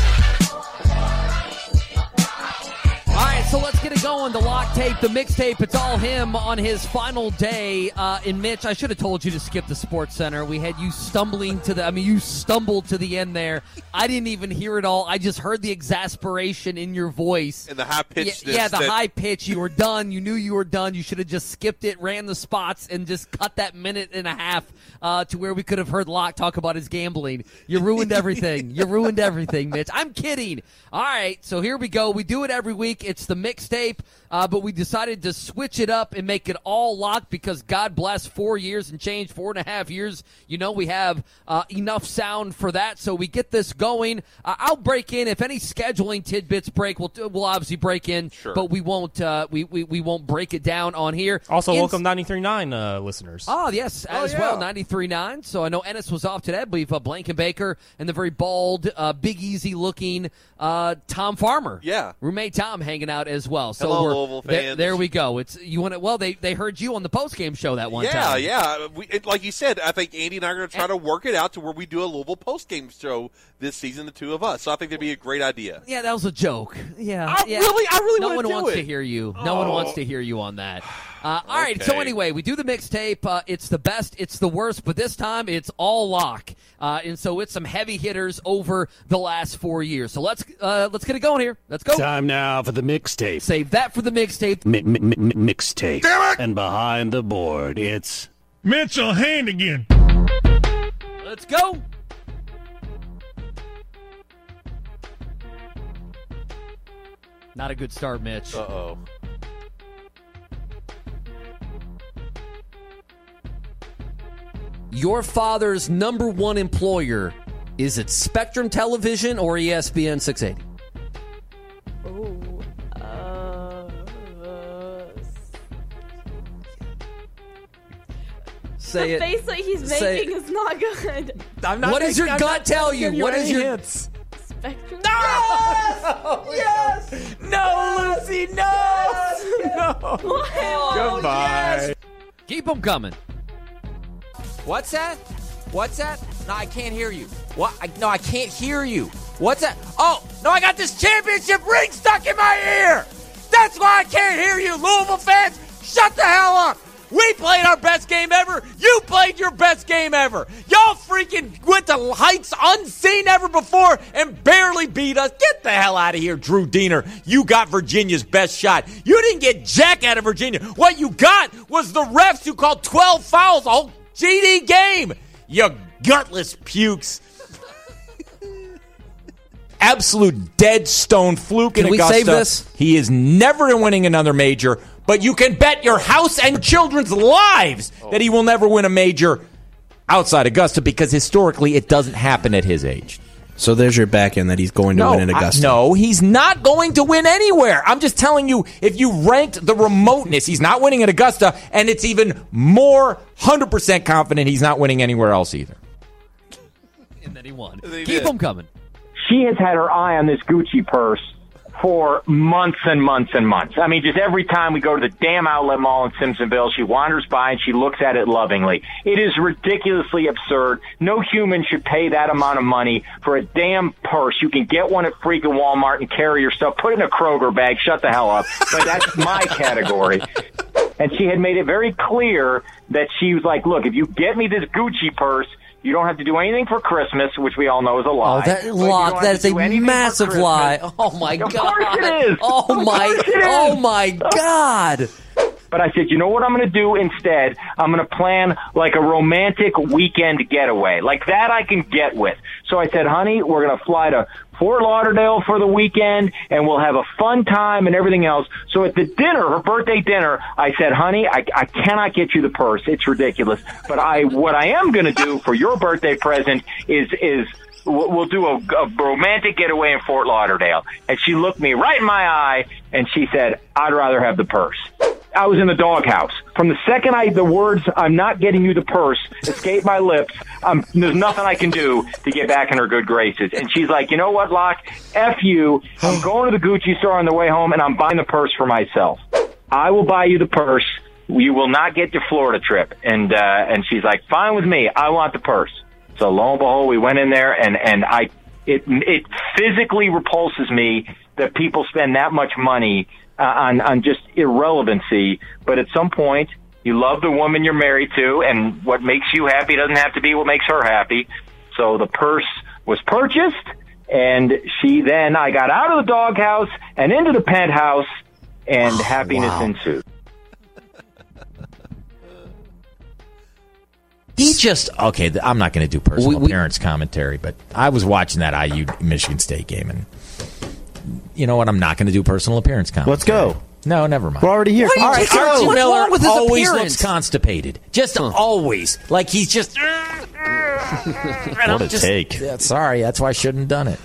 D: All right, so let's get it going. The Lock Tape, the mixtape, it's all him on his final day. Uh, and Mitch, I should have told you to skip the Sports Center. We had you stumbling to the, I mean, you stumbled to the end there. I didn't even hear it all. I just heard the exasperation in your voice.
E: And the high pitch.
D: Yeah, yeah, the that- high pitch. You were done. You knew you were done. You should have just skipped it, ran the spots, and just cut that minute and a half uh, to where we could have heard Locke talk about his gambling. You ruined everything. You ruined everything, Mitch. I'm kidding. All right, so here we go. We do it every week. It's the mixtape, uh, but we decided to switch it up and make it all Locked because God bless four years and change, four and a half years. You know, we have uh, enough sound for that, so we get this going. Uh, I'll break in if any scheduling tidbits break. We'll we'll obviously break in,
E: Sure.
D: but we won't uh, we, we we won't break it down on here.
G: Also,
D: In-
G: welcome ninety-three point nine uh, listeners.
D: Oh, yes, as
E: yeah.
D: well, ninety-three point nine. So I know Ennis was off today. I believe uh, Blankenbaker and the very bald, uh, Big Easy-looking uh, Tom Farmer.
E: Yeah.
D: Roommate Tom hanging out as well. So
E: Hello,
D: we're,
E: Louisville
D: there,
E: fans.
D: there we go. It's you want to, Well, they, they heard you on the post-game show that one
E: yeah,
D: time.
E: yeah. We, it, like you said, I think Andy and I are going to try to work it out to where we do a Louisville post-game show this season, the two of us. So I think that'd be a great idea.
D: Yeah, that was a joke. Yeah,
E: I
D: yeah.
E: really- I really
D: No
E: wanna
D: one
E: do
D: wants
E: it.
D: to hear you. No one
E: Oh.
D: wants to hear you on that. Uh, all right. So
E: Okay.
D: anyway, we do the mixtape. Uh, it's the best. It's the worst. But this time, it's all Lock. Uh, and so it's some heavy hitters over the last four years. So let's uh, let's get it going here. Let's go.
B: Time now for the mixtape.
D: Save that for the mixtape.
B: Mi- mi- mi- mi- mixtape. Damn it! And behind the board, it's
J: Mitchell Handigan.
D: Let's go. Not a good start, Mitch.
E: Uh-oh.
D: Your father's number one employer, is it Spectrum Television or E S P N six eighty?
A: Ooh. Uh,
D: Say
A: the
D: it.
A: face that he's
D: Say
A: making is not good.
G: I'm
D: What does your
G: I'm
D: gut
G: not
D: tell
G: giving
D: you? What
G: any
D: is your-
G: hints.
A: Spectrum.
F: No!
H: Yes!
F: No, Lucy, no! No! Goodbye.
D: Keep them coming.
K: What's that? What's that? No, I can't hear you. What? I, no, I can't hear you. What's that? Oh, no, I got this championship ring stuck in my ear. That's why I can't hear you, Louisville fans. Shut the hell up. We played our best game ever. You played your best game ever. Y'all freaking went to heights unseen ever before and barely beat us. Get the hell out of here, Drew Diener. You got Virginia's best shot. You didn't get jack out of Virginia. What you got was the refs who called twelve fouls the whole G D game. You gutless pukes. Absolute dead stone fluke
D: Can
K: in
D: we
K: Augusta.
D: save this?
K: He is never winning another major. But you can bet your house and children's lives that he will never win a major outside Augusta because historically it doesn't happen at his age.
L: So there's your back end that he's going to
K: No,
L: win in Augusta.
K: I, no, he's not going to win anywhere. I'm just telling you, if you ranked the remoteness, he's not winning at Augusta, and it's even more one hundred percent confident he's not winning anywhere else either.
D: And then he won.
E: They
D: Keep
E: did.
D: them coming.
M: She has had her eye on this Gucci purse for months and months and months. I mean, just every time we go to the damn outlet mall in Simpsonville, she wanders by and she looks at it lovingly. It is ridiculously absurd. No human should pay that amount of money for a damn purse. You can get one at freaking Walmart and carry your stuff, put it in a Kroger bag, shut the hell up. But that's my category. And she had made it very clear that she was like, look, if you get me this Gucci purse, you don't have to do anything for Christmas, which we all know is a lie.
D: Oh, that
M: But you don't
D: lie.
M: have
D: That
M: to
D: is a
M: do anything for
D: massive
M: Christmas.
D: lie. Oh, my
M: Of
D: God.
M: course it is.
D: Oh,
M: Of
D: my,
M: course it is.
D: oh my God.
M: But I said, you know what I'm going to do instead? I'm going to plan like a romantic weekend getaway. Like that I can get with. So I said, honey, we're going to fly to Fort Lauderdale for the weekend, and we'll have a fun time and everything else. So at the dinner, her birthday dinner, I said, honey, I, I cannot get you the purse. It's ridiculous. But I, what I am going to do for your birthday present is, is we'll we'll do a, a romantic getaway in Fort Lauderdale. And she looked me right in my eye, and she said, I'd rather have the purse. I was in the doghouse. From the second I the words "I'm not getting you the purse" escaped my lips, um, there's nothing I can do to get back in her good graces. And she's like, you know what, Locke? F you. I'm going to the Gucci store on the way home, and I'm buying the purse for myself. I will buy you the purse. You will not get your Florida trip. And uh, and she's like, fine with me. I want the purse. So lo and behold, we went in there, and and I it it physically repulses me that people spend that much money Uh, on, on just irrelevancy, but at some point, you love the woman you're married to, and what makes you happy doesn't have to be what makes her happy. So the purse was purchased, and she then, I got out of the doghouse and into the penthouse, and oh, happiness wow. ensued.
K: He just, okay, I'm not going to do personal we, we, appearance commentary, but I was watching that I U Michigan State game, and you know what? I'm not going to do personal appearance commentary.
L: Let's go.
K: No, never mind.
L: We're already here.
K: All right, Archie
D: What's
K: Miller
D: wrong with his
K: always
D: appearance?
K: looks constipated. Just huh. always. Like he's just...
L: what a
K: just,
L: take.
K: Yeah, sorry, that's why I shouldn't have done it.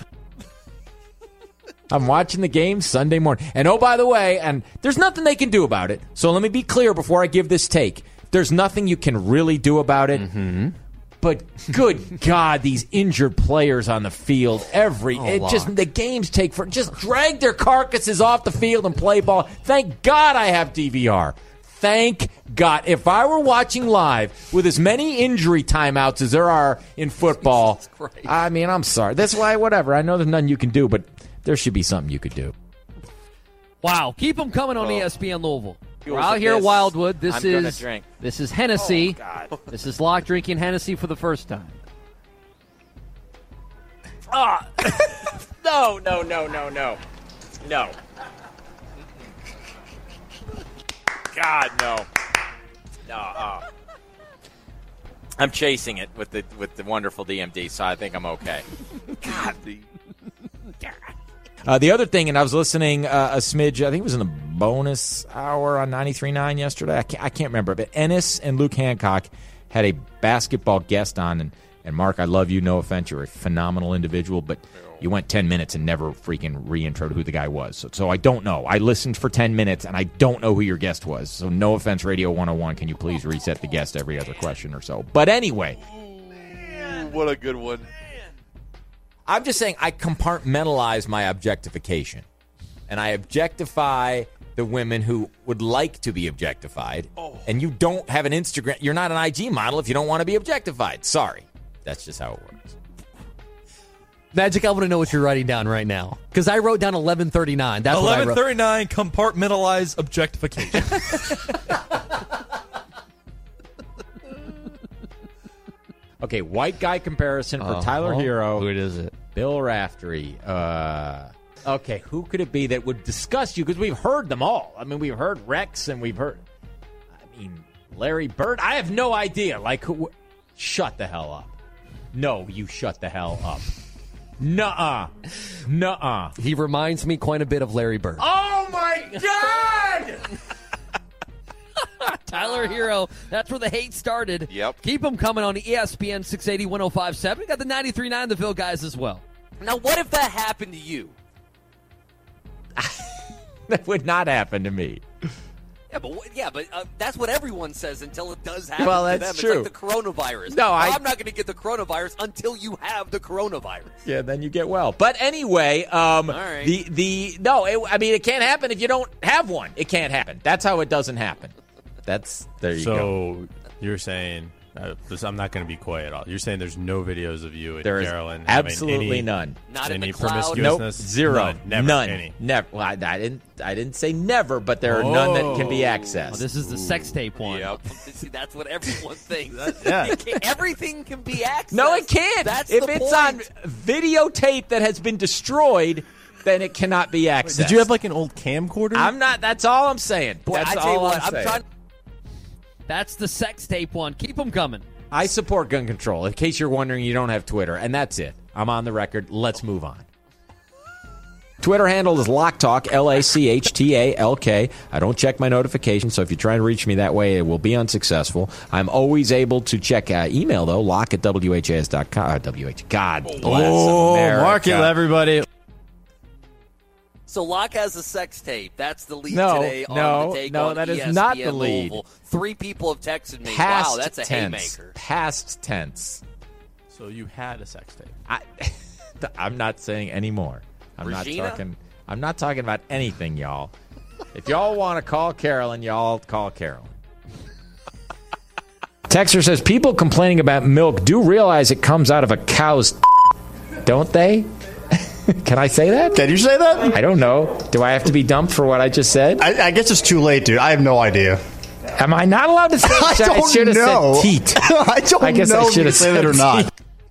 K: I'm watching the game Sunday morning. And oh, by the way, and there's nothing they can do about it. So let me be clear before I give this take. There's nothing you can really do about it.
D: Mm-hmm.
K: But good God, these injured players on the field, every
D: oh,
K: it just the games take for just drag their carcasses off the field and play ball. Thank God I have D V R. Thank God. If I were watching live with as many injury timeouts as there are in football, I mean, I'm sorry. That's why, whatever. I know there's nothing you can do, but there should be something you could do.
D: Wow. Keep them coming on oh. E S P N Louisville. We're
K: Fuels
D: out
K: of
D: here at
K: this.
D: Wildwood. This
K: I'm
D: is
K: gonna drink.
D: This is Hennessy.
K: Oh, God.
D: This is Locke drinking Hennessy for the first time.
K: Ah. no, no, no, no, no. No. God, no. No. Uh. I'm chasing it with the with the wonderful D M D, so I think I'm okay. God. Uh, the other thing, and I was listening uh, a smidge, I think it was in the bonus hour on ninety-three point nine yesterday. I can't, I can't remember, but Ennis and Luke Hancock had a basketball guest on. And, and Mark, I love you. No offense. You're a phenomenal individual, but you went ten minutes and never freaking re-introed who the guy was. So, so I don't know. I listened for ten minutes, and I don't know who your guest was. So no offense, Radio one oh one. Can you please reset the guest every other question or so? But anyway.
E: Ooh, what a good one.
F: I'm just saying I compartmentalize my objectification. And I objectify the women who would like to be objectified. Oh. And you don't have an Instagram. You're not an I G model if you don't want to be objectified. Sorry. That's just how it works.
D: Magic, I want to know what you're writing down right now. Because I wrote down eleven thirty-nine. That's
N: eleven thirty-nine, compartmentalize objectification.
F: Okay, white guy comparison for
D: Uh,
F: Tyler
D: oh,
F: Hero.
D: who is it?
F: Bill Raftery. Uh, okay, who could it be that would disgust you? Because we've heard them all. I mean, we've heard Rex and we've heard, I mean, Larry Bird. I have no idea. Like, who? Shut the hell up. No, you shut the hell up. Nuh-uh. Nuh-uh.
D: He reminds me quite a bit of Larry Bird.
F: Oh, my God!
D: Tyler Hero. That's where the hate started.
E: Yep.
D: Keep them coming on E S P N six eighty, ten fifty-seven. We got the ninety-three point nine The Ville guys as well.
K: Now, what if that happened to you?
F: That would not happen to me.
K: Yeah, but what- yeah, but uh, that's what everyone says until it does happen
F: Well,
K: to
F: that's
K: them.
F: true.
K: It's like the coronavirus.
F: No, I-
K: I'm not going to get the coronavirus until you have the coronavirus.
F: Yeah, then you get well. But anyway, um,
K: All right.
F: the the no, it, I mean, it can't happen if you don't have one. It can't happen. That's how it doesn't happen. That's there you
G: so
F: go.
G: you're saying uh, this, I'm not going to be quiet at all. You're saying there's no videos of you and
F: There is
G: Carolyn
F: absolutely
G: having any,
F: none.
K: Not in
G: any
K: the cloud?
F: Nope,
G: promiscuousness?
F: zero,
G: None. Never
F: none,
G: any.
F: never. Well, I, I didn't, I didn't say never, but there are none that can be accessed.
D: Oh, this is the sex tape one.
E: Yep.
K: See, that's what everyone thinks.
G: yeah.
K: It can't- everything can be accessed.
F: No, it can't.
K: That's
F: if
K: the
F: it's
K: point.
F: on videotape that has been destroyed, then it cannot be accessed.
N: Did you have like an old camcorder?
F: I'm not. That's all I'm saying.
K: Boy,
F: that's
K: I tell you
F: all
K: what,
F: I'm
K: I'm
F: saying.
K: trying.
D: That's the sex tape one. Keep them coming.
F: I support gun control. In case you're wondering, you don't have Twitter, and that's it. I'm on the record. Let's move on. Twitter handle is LockTalk, L A C H T A L K. I don't check my notifications, so if you try and reach me that way, it will be unsuccessful. I'm always able to check uh, email, though, lock at W H A S dot com. Uh, W H, God bless
N: oh,
F: America.
N: mark it, everybody.
K: So Locke has a sex tape. That's the lead
F: No,
K: today on
F: no,
K: the take
F: no,
K: on
F: that is
K: E S P N
F: not the lead.
K: Louisville. Three people have texted me.
F: Past
K: wow, that's a
F: tense.
K: haymaker.
F: Past tense.
N: So you had a sex tape.
F: I, I'm not saying any more. I'm
K: Regina?
F: not talking. I'm not talking about anything, y'all. If y'all want to call Carolyn, y'all call Carolyn. Texter says people complaining about milk do realize it comes out of a cow's, don't they? Can I say that?
B: Can you say that?
F: I don't know. Do I have to be dumped for what I just said?
B: I, I guess it's too late, dude. I have no idea.
F: Am I not allowed to say?
B: I don't
F: I should have
B: know.
F: said teat.
B: I don't
F: I guess
B: know
F: I
B: if
F: should
B: you
F: have
B: say
F: said
B: that or not.
F: teat.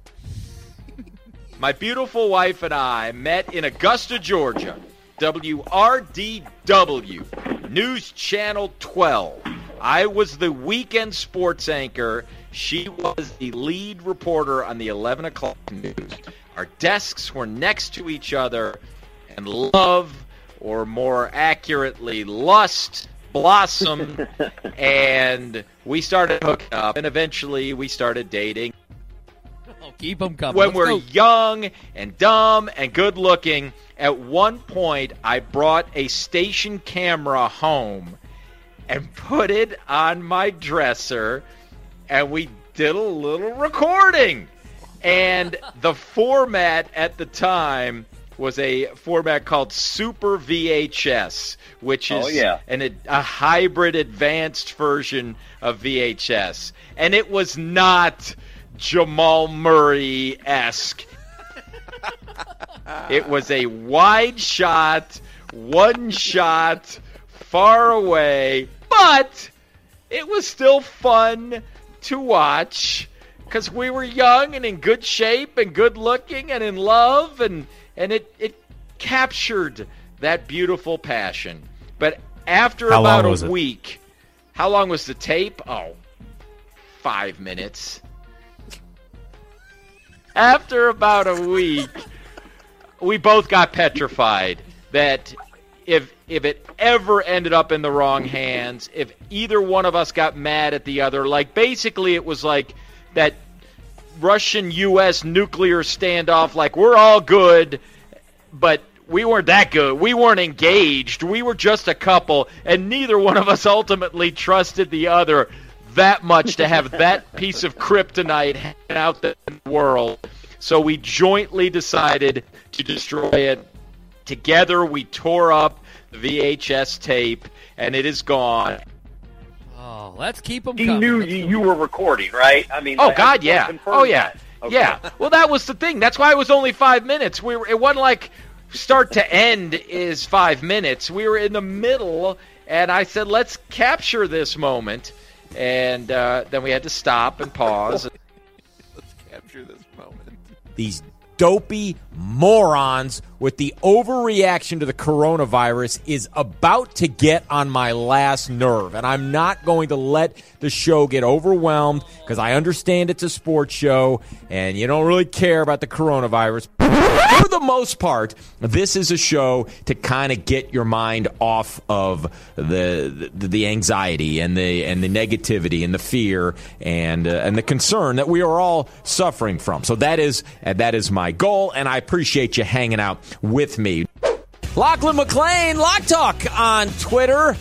F: My beautiful wife and I met in Augusta, Georgia. W R D W, News Channel twelve. I was the weekend sports anchor. She was the lead reporter on the eleven o'clock news. Our desks were next to each other, and love, or more accurately, lust, blossomed, and we started hooking up, and eventually we started dating.
D: Oh, keep them coming.
F: When
D: Let's
F: we're
D: go.
F: young and dumb and good looking, at one point I brought a station camera home and put it on my dresser, and we did a little recording. And the format at the time was a format called Super V H S, which is
M: Oh, yeah.
F: an, a hybrid advanced version of V H S. And it was not Jamal Murray-esque. It was a wide shot, one shot, far away, but it was still fun to watch because we were young and in good shape and good looking and in love, and, and it, it captured that beautiful passion. But after
N: How
F: about
N: long
F: a
N: was it?
F: week, how long was the tape? Oh, five minutes. After about a week, we both got petrified that if if it ever ended up in the wrong hands, if either one of us got mad at the other, like basically it was like that Russian U S nuclear standoff, like we're all good, but we weren't that good. We weren't engaged. We were just a couple, and neither one of us ultimately trusted the other that much to have that piece of kryptonite hanging out in the world.
O: So we jointly decided to destroy it. Together, we tore up the V H S tape, and it is gone.
D: Oh, let's keep them
M: He
D: coming.
M: knew you, you were recording, right? I mean,
O: Oh,
M: I- I
O: God,
M: just
O: yeah.
M: confirmed
O: Oh, yeah.
M: that. Okay.
O: Yeah. Well, that was the thing. That's why it was only five minutes. We were. It wasn't like start to end is five minutes. We were in the middle, and I said, let's capture this moment. And uh, then we had to stop and pause.
E: Let's capture this moment.
F: These dopey morons with the overreaction to the coronavirus is about to get on my last nerve. And I'm not going to let the show get overwhelmed because I understand it's a sports show and you don't really care about the coronavirus. For the most part, this is a show to kind of get your mind off of the the, the anxiety and the and the negativity and the fear and uh, and the concern that we are all suffering from. So that is uh, that is my goal, and I appreciate you hanging out with me. Lachlan McLean, Lock Talk on Twitter,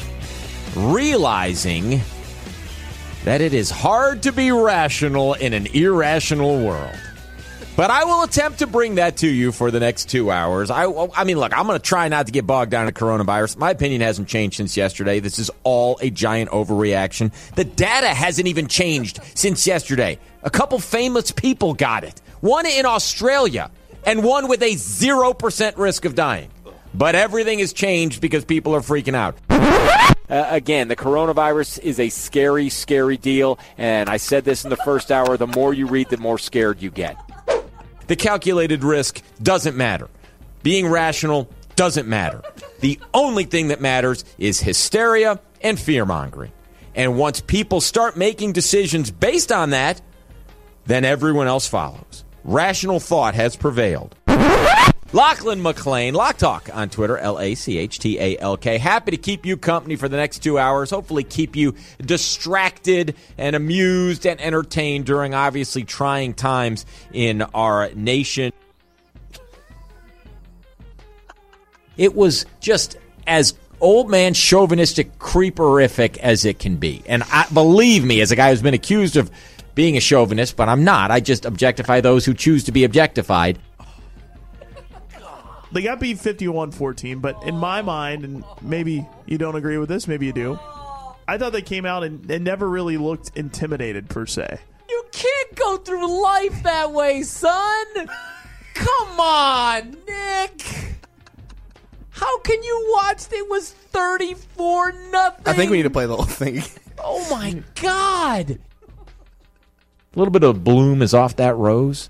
F: realizing that it is hard to be rational in an irrational world. But I will attempt to bring that to you for the next two hours. I, I mean, look, I'm going to try not to get bogged down in coronavirus. My opinion hasn't changed since yesterday. This is all a giant overreaction. The data hasn't even changed since yesterday. A couple famous people got it. One in Australia and one with a zero percent risk of dying. But everything has changed because people are freaking out. Uh, again, the coronavirus is a scary, scary deal. And I said this in the first hour. The more you read, the more scared you get. The calculated risk doesn't matter. Being rational doesn't matter. The only thing that matters is hysteria and fear-mongering. And once people start making decisions based on that, then everyone else follows. Rational thought has prevailed. Lachlan McLean, Lock Talk on Twitter, L A C H T A L K. Happy to keep you company for the next two hours. Hopefully keep you distracted and amused and entertained during obviously trying times in our nation. It was just as old man chauvinistic creeperific as it can be. And I, believe me, as a guy who's been accused of being a chauvinist, but I'm not. I just objectify those who choose to be objectified.
P: They got beat fifty-one fourteen, but in my mind, and maybe you don't agree with this, maybe you do, I thought they came out and, and never really looked intimidated, per se.
F: You can't go through life that way, son. Come on, Nick. How can you watch? It was thirty-four nothing.
L: I think we need to play the whole thing.
F: Oh, my God. A little bit of bloom is off that rose.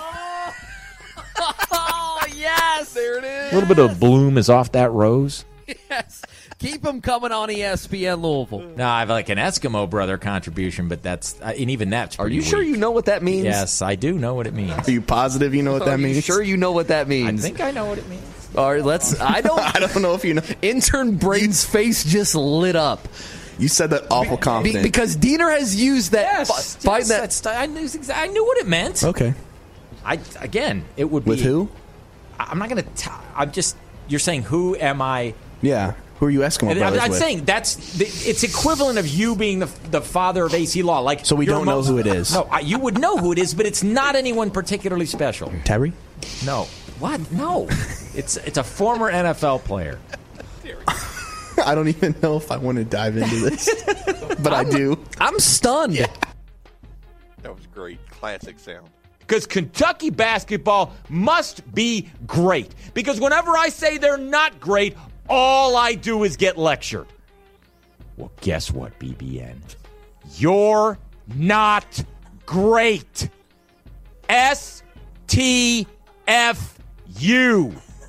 D: Oh, yes.
E: There it is.
F: A little bit of bloom is off that rose.
D: Yes. Keep them coming on E S P N Louisville.
F: No, I have like an Eskimo brother contribution, but that's, uh, and even that's
Q: Are you
F: pretty
Q: sure
F: weak.
Q: you know what that means?
F: Yes, I do know what it means.
L: Are you positive you know what
Q: Are
L: that
Q: you
L: means?
Q: sure you know what that means?
F: I think I know what it means.
Q: All right, let's. I don't.
L: I don't know if you know.
Q: Intern Braden's face just lit up.
L: You said that awful
Q: Be,
L: confident.
Q: because Diener has used that.
F: Yes,
Q: fi- find
F: yes,
Q: that.
F: that's, I, knew, exa- I knew what it meant.
L: Okay.
F: I Again, it would be.
L: With who?
F: I'm not going to. I'm just. You're saying, who am I?
L: Yeah. Who are you Eskimo
F: And
L: brothers
F: I'm, I'm
L: with?
F: saying that's the, it's equivalent of you being the the father of A C Law. Like,
L: So we
F: you're
L: don't know
F: mo-
L: who it is.
F: No, I, you would know who it is, but it's not anyone particularly special.
L: Terry?
F: No. What? No. It's it's a former N F L player.
L: I don't even know if I want to dive into this, but I do.
Q: I'm stunned.
L: Yeah.
E: That was great. Classic sound.
F: Because Kentucky basketball must be great. Because whenever I say they're not great, all I do is get lectured. Well, guess what, B B N? You're not great. S T F U.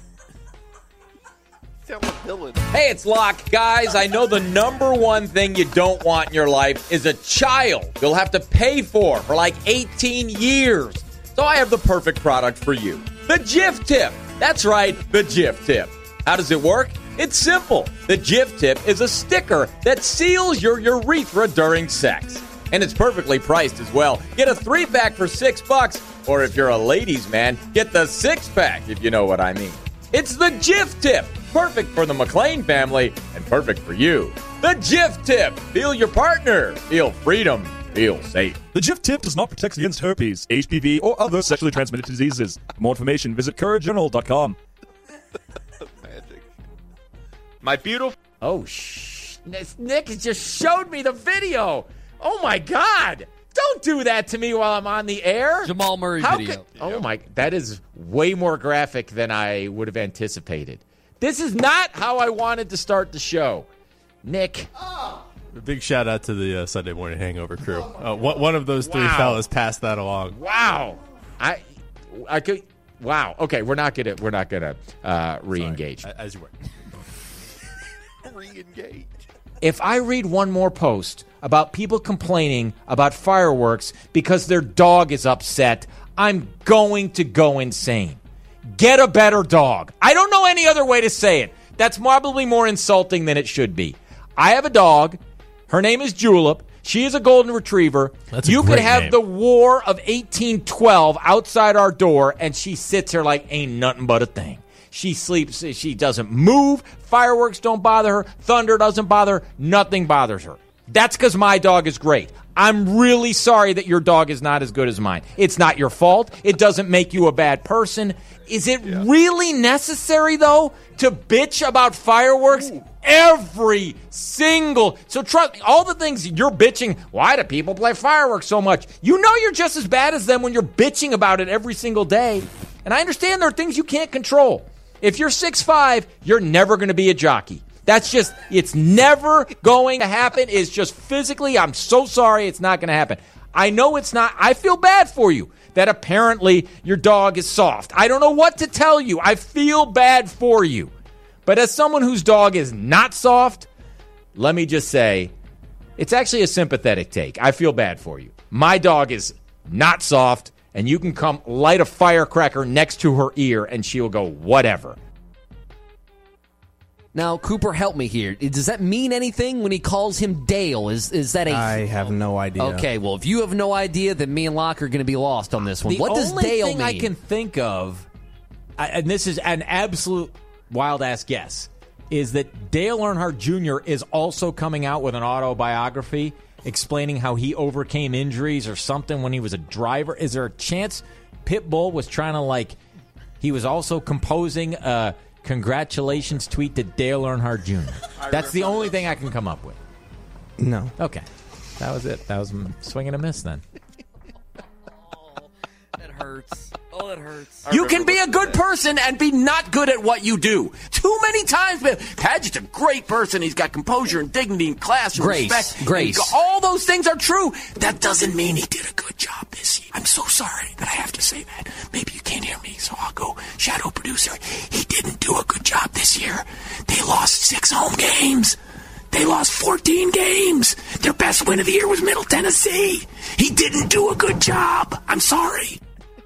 F: Hey, it's Locke. Guys, I know the number one thing you don't want in your life is a child you'll have to pay for for like eighteen years. So I have the perfect product for you. The Jif Tip. That's right, the Jif Tip. How does it work? It's simple. The Jif Tip is a sticker that seals your urethra during sex. And it's perfectly priced as well. Get a three-pack for six bucks, or if you're a ladies' man, get the six-pack, if you know what I mean. It's the Jif Tip. Perfect for the McLean family and perfect for you. The Jif Tip. Feel your partner. Feel freedom.
R: feel safe.
J: The Jif tip does not protect against herpes, H P V, or other sexually transmitted diseases. For more information, visit courier journal dot com.
E: Magic.
O: My beautiful.
F: Oh, shh. Nick has just showed me the video. Oh, my God. Don't do that to me while I'm on the air.
D: Jamal Murray
F: How
D: video.
F: Could, oh, my. That is way more graphic than I would have anticipated. This is not how I wanted to start the show. Nick.
N: A big shout out to the uh, Sunday Morning Hangover crew. Uh, one, one of those three
F: Wow.
N: fellas passed that along.
F: Wow. I I could wow. Okay, we're not gonna we're not gonna uh re-engage.
N: Sorry, as you were.
E: Re-engage.
F: If I read one more post about people complaining about fireworks because their dog is upset, I'm going to go insane. Get a better dog. I don't know any other way to say it. That's probably more insulting than it should be. I have a dog. Her name is Julep. She is a golden retriever.
N: That's a
F: you could
N: great
F: have
N: name.
F: the War of eighteen twelve outside our door, and she sits here like ain't nothing but a thing. She sleeps. She doesn't move. Fireworks don't bother her. Thunder doesn't bother her. Nothing bothers her. That's because my dog is great. I'm really sorry that your dog is not as good as mine. It's not your fault. It doesn't make you a bad person. Is it yeah. really necessary, though, to bitch about fireworks? Ooh. Every single... So trust me, all the things you're bitching, why do people play fireworks so much? You know you're just as bad as them when you're bitching about it every single day. And I understand there are things you can't control. If you're six five, you're never going to be a jockey. That's just, it's never going to happen. It's just physically, I'm so sorry, it's not going to happen. I know it's not. I feel bad for you that apparently your dog is soft. I don't know what to tell you. I feel bad for you. But as someone whose dog is not soft, let me just say, it's actually a sympathetic take. I feel bad for you. My dog is not soft, and you can come light a firecracker next to her ear, and she'll go, whatever.
D: Now, Cooper, help me here. Does that mean anything when he calls him Dale? Is is that a...
S: I have no idea.
D: Okay, well, if you have no idea, then me and Locke are going to be lost on this one.
F: The
D: what does
F: only
D: Dale
F: thing
D: mean?
F: I can think of, I- and this is an absolute wild-ass guess, is that Dale Earnhardt Junior is also coming out with an autobiography explaining how he overcame injuries or something when he was a driver. Is there a chance Pitbull was trying to, like, he was also composing a congratulations tweet to Dale Earnhardt Junior? That's the only thing I can come up with.
S: No.
F: Okay. That was it. That was a swing and a miss then.
D: That hurts. Oh, that hurts.
K: You can be a good person and be not good at what you do. Too many times, man. Padgett's a great person. He's got composure and dignity and class and
D: Grace.
K: respect.
D: Grace.
K: And all those things are true. That doesn't mean he did a good job this year. I'm so sorry that I have to say that. Maybe you can't hear me, so I'll go shadow producer. He didn't do a good job this year. They lost six home games. They lost fourteen games. Their best win of the year was Middle Tennessee. He didn't do a good job. I'm sorry.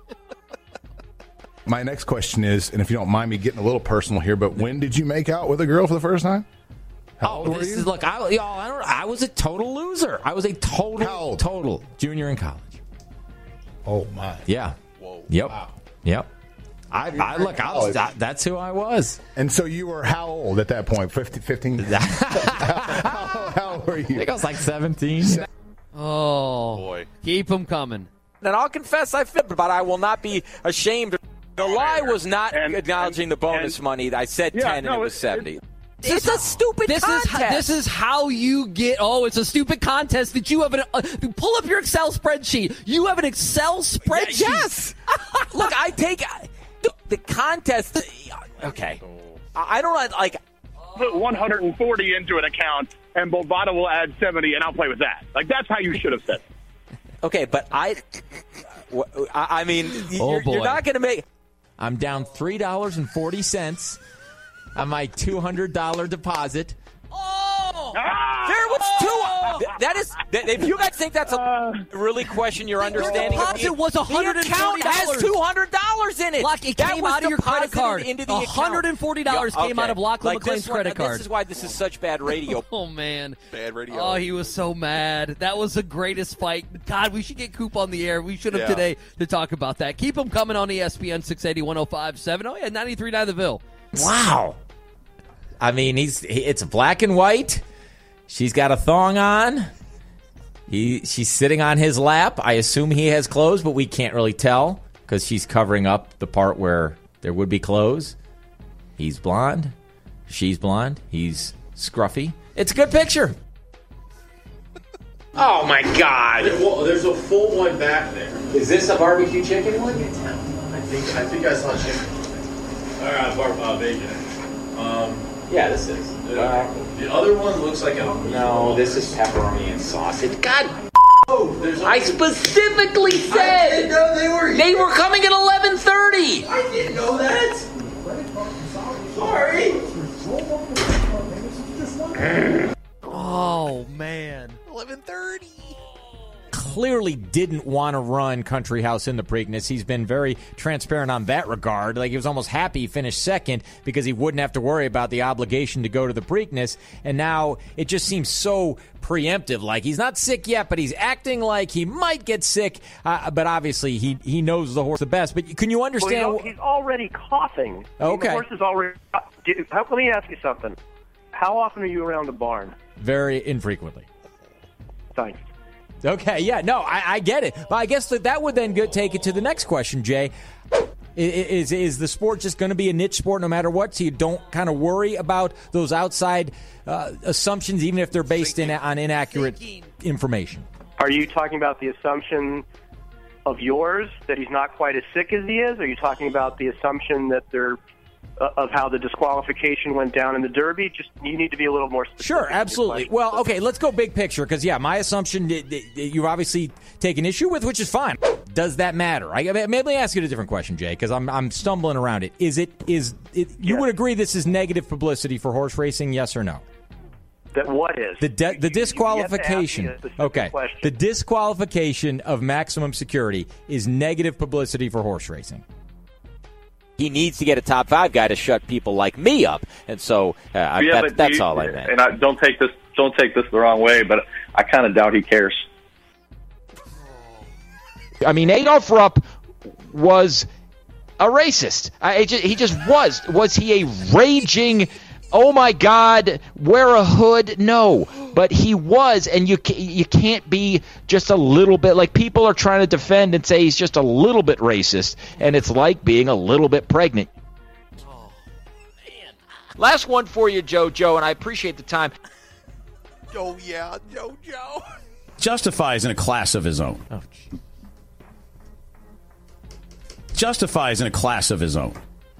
T: My next question is, and if you don't mind me getting a little personal here, but when did you make out with a girl for the first time? How old
F: Oh,
T: were
F: this
T: you?
F: is look. I, y'all, I, don't, I was a total loser. I was a total, total junior in college.
T: Oh my!
F: Yeah.
T: Whoa!
F: Yep.
T: Wow.
F: Yep. I, I look. I was, I, that's who I was.
T: And so you were how old at that point? fifteen? how, how old were you?
F: I think I was like seventeen.
D: Oh,
E: boy.
D: Keep them coming.
K: And I'll confess I fibbed, but I will not be ashamed. The lie was not
U: And-
K: acknowledging the bonus
U: and-
K: money. I said
U: Yeah,
K: ten
U: no,
K: and it was
U: it's-
K: seventy.
D: It's a stupid
K: this
D: contest.
K: Is,
D: this is how you get. Oh, it's a stupid contest that you have an. Uh, pull up your Excel spreadsheet. You have an Excel spreadsheet.
K: Yes. Look, I take the, the contest. Okay, I don't like.
U: Put one hundred forty into an account, and Bovada will add seventy, and I'll play with that. Like that's how you should have said it.
K: Okay, but I. I I mean,
F: Oh,
K: you're,
F: boy.
K: you're not going to make.
F: I'm down three dollars and forty cents on my two hundred dollar deposit.
K: Oh, there was two. That is. That, if you guys think that's a really question your understanding,
D: Your deposit was one hundred
K: The
D: forty
K: account
D: dollars.
K: has two hundred dollars in it.
D: Like it
K: That
D: came
K: was
D: out of your credit
K: deposited
D: card.
K: Into the
D: one hundred forty dollars
K: account.
D: came
K: Yeah,
D: out of
K: okay.
D: Lachlan
K: Like
D: McLean's
K: this one-
D: credit card.
K: This is why this is such bad radio.
D: Oh man,
E: bad radio.
D: Oh, he was so mad. That was the greatest fight. God, we should get Coop on the air. We should have
E: Yeah.
D: today to talk about that. Keep him coming on E S P N six eighty, one oh five point seven. Oh yeah, ninety-three nine The Ville.
F: Wow. I mean, he's he, it's black and white. She's got a thong on. He she's sitting on his lap. I assume he has clothes, but we can't really tell because she's covering up the part where there would be clothes. He's blonde. She's blonde. He's scruffy. It's a good picture.
R: Oh my God!
V: Well, there's a full one back there.
R: Is this a barbecue chicken one?
V: I think I think I saw chicken. All right, bar uh, bacon. Um,
R: Yeah, this is.
V: Wow. The other one looks like a.
R: No, this is pepperoni and sausage. God.
V: Oh, there's.
R: I specifically said
V: I didn't know they were.
R: They were coming at eleven thirty.
V: I didn't know that. Sorry.
H: Oh man.
E: eleven thirty.
F: Clearly didn't want to run Country House in the Preakness. He's been very transparent on that regard. Like, he was almost happy he finished second because he wouldn't have to worry about the obligation to go to the Preakness. And now it just seems so preemptive. Like, he's not sick yet, but he's acting like he might get sick. Uh, but obviously, he he knows the horse the best. But can you understand?
W: Well, he's, he's already coughing.
F: Okay.
W: The horse is already. Dude, how, let me ask you something. How often are you around the barn?
F: Very infrequently.
W: Thanks.
F: Okay, yeah, no, I, I get it. But I guess that, that would then go, take it to the next question, Jay. Is, is the sport just going to be a niche sport no matter what, so you don't kind of worry about those outside uh, assumptions, even if they're based in, on inaccurate information?
W: Are you talking about the assumption of yours that he's not quite as sick as he is? Or are you talking about the assumption that they're uh, of how the disqualification went down in the Derby? Just you need to be a little more specific.
F: Sure, absolutely. Well, okay, let's go big picture because, yeah, my assumption that, that you've obviously taken issue with, which is fine. Does that matter? I, maybe let me ask you a different question, Jay, because I'm I'm stumbling around it. Is it is it, you
W: Yes.
F: would agree this is negative publicity for horse racing? Yes or no?
W: That what is?
F: The de- the disqualification.
W: You have to ask me a specific
F: Okay.
W: question.
F: The disqualification of Maximum Security is negative publicity for horse racing.
K: He needs to get a top five guy to shut people like me up, and so uh, I-
U: Yeah,
K: that,
U: but
K: that's
U: you-
K: all I meant.
U: And I don't take this don't take this the wrong way, but I kind of doubt he cares.
O: I mean, Adolph Rupp was a racist. I, it just, he just was. Was he a raging, oh my God, wear a hood? No. But he was, and you ca- you can't be just a little bit, like people are trying to defend and say he's just a little bit racist, and it's like being a little bit pregnant. Last one for you, Joe, Joe, and I appreciate the time.
E: Oh, yeah, Joe, Joe.
X: Justifies in a class of his own.
F: Oh,
X: Justifies in a class of his own.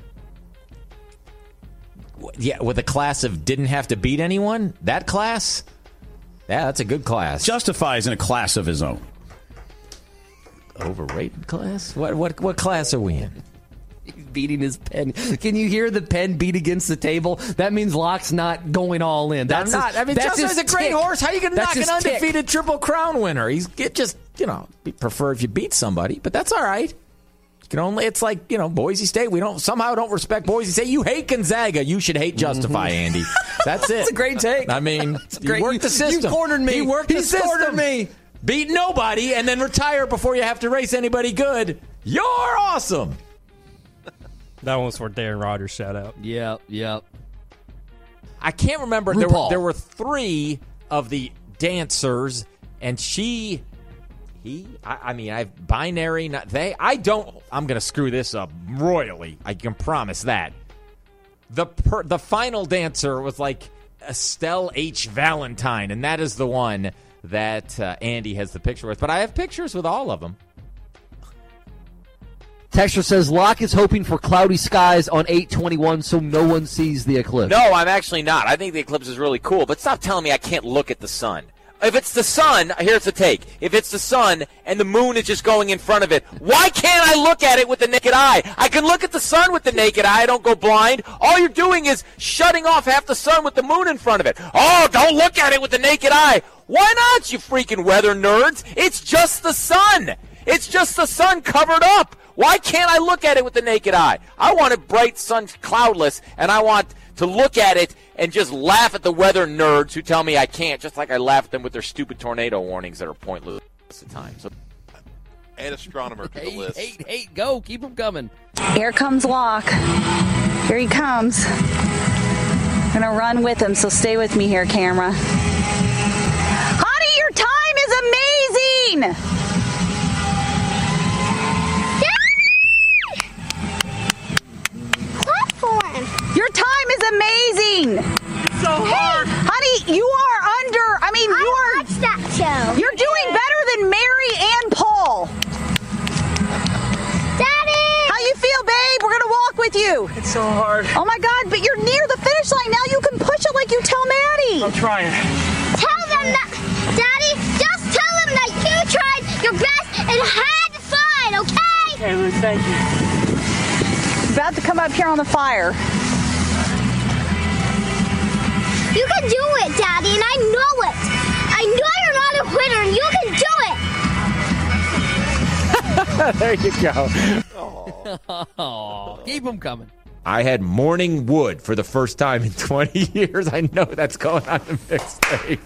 F: Yeah, with a class of didn't have to beat anyone? That class? Yeah, that's a good class.
X: Justifies in a class of his own.
F: Overrated class? What what what class are we in?
Q: He's beating his pen. Can you hear the pen beat against the table? That means Locke's not going all in. That's
F: I'm not.
Q: his,
F: I mean,
Q: that's
F: Justin's
Q: his
F: a great
Q: tick.
F: horse. How are you going to
Q: That's
F: knock an
Q: his tick.
F: undefeated Triple Crown winner? He's it just, you know, we prefer if you beat somebody, but that's all right. You can only, it's like, you know, Boise State. We don't somehow don't respect Boise State. You hate Gonzaga. You should hate Justify, Andy. That's it.
Q: That's a great take.
F: I mean,
Q: great-
F: you worked
Q: you-
F: the system.
Q: you cornered me.
F: He worked
Q: He
F: the system.
Q: cornered me.
F: Beat nobody and then retire before you have to race anybody good. You're awesome.
G: That one's for Darren Rogers. Shout out.
Q: Yep, yep.
F: I can't remember. There were,
Q: RuPaul.
F: there were three of the dancers, and she, he, I, I mean, I have binary, not they. I don't, I'm going to screw this up royally. I can promise that. The per, the final dancer was like Estelle H. Valentine, and that is the one that uh, Andy has the picture with. But I have pictures with all of them.
Y: Texture says Locke is hoping for cloudy skies on eight twenty-one so no one sees the eclipse.
K: No, I'm actually not. I think the eclipse is really cool, but stop telling me I can't look at the sun. If it's the sun, here's the take. If it's the sun and the moon is just going in front of it, why can't I look at it with the naked eye? I can look at the sun with the naked eye. I don't go blind. All you're doing is shutting off half the sun with the moon in front of it. Oh, don't look at it with the naked eye. Why not, you freaking weather nerds? It's just the sun. It's just the sun covered up. Why can't I look at it with the naked eye? I want it bright, sun, cloudless, and I want to look at it and just laugh at the weather nerds who tell me I can't, just like I laugh at them with their stupid tornado warnings that are pointless at the time. So,
E: Add astronomer to the
Q: Hate,
E: list.
Q: hate, hate. Go. Keep them coming.
Z: Here comes Locke. Here he comes. I'm going to run with him, so stay with me here, camera. Honey, your time is amazing! nine. Clap for him. Your time is amazing.
A: So hard.
Z: Hey, honey, you are under, I mean,
A: I
Z: you are.
A: watched that show.
Z: You're doing better than Mary and Paul.
A: Daddy!
Z: How you feel, babe? We're going to walk with you.
A: It's so hard.
Z: Oh, my God, but you're near the finish line now. You can push it like you tell Maddie.
A: I'm trying. Tell them that, Daddy, just tell them that you tried your best and had fun, okay? Okay, Lou, thank you.
Z: About to come up here on the fire.
A: You can do it, Daddy, and I know it. I know you're not a quitter, and you can do it.
F: There you go.
D: Oh, keep them coming.
F: I had Morning Wood for the first time in twenty years. I know that's going on the mixtape.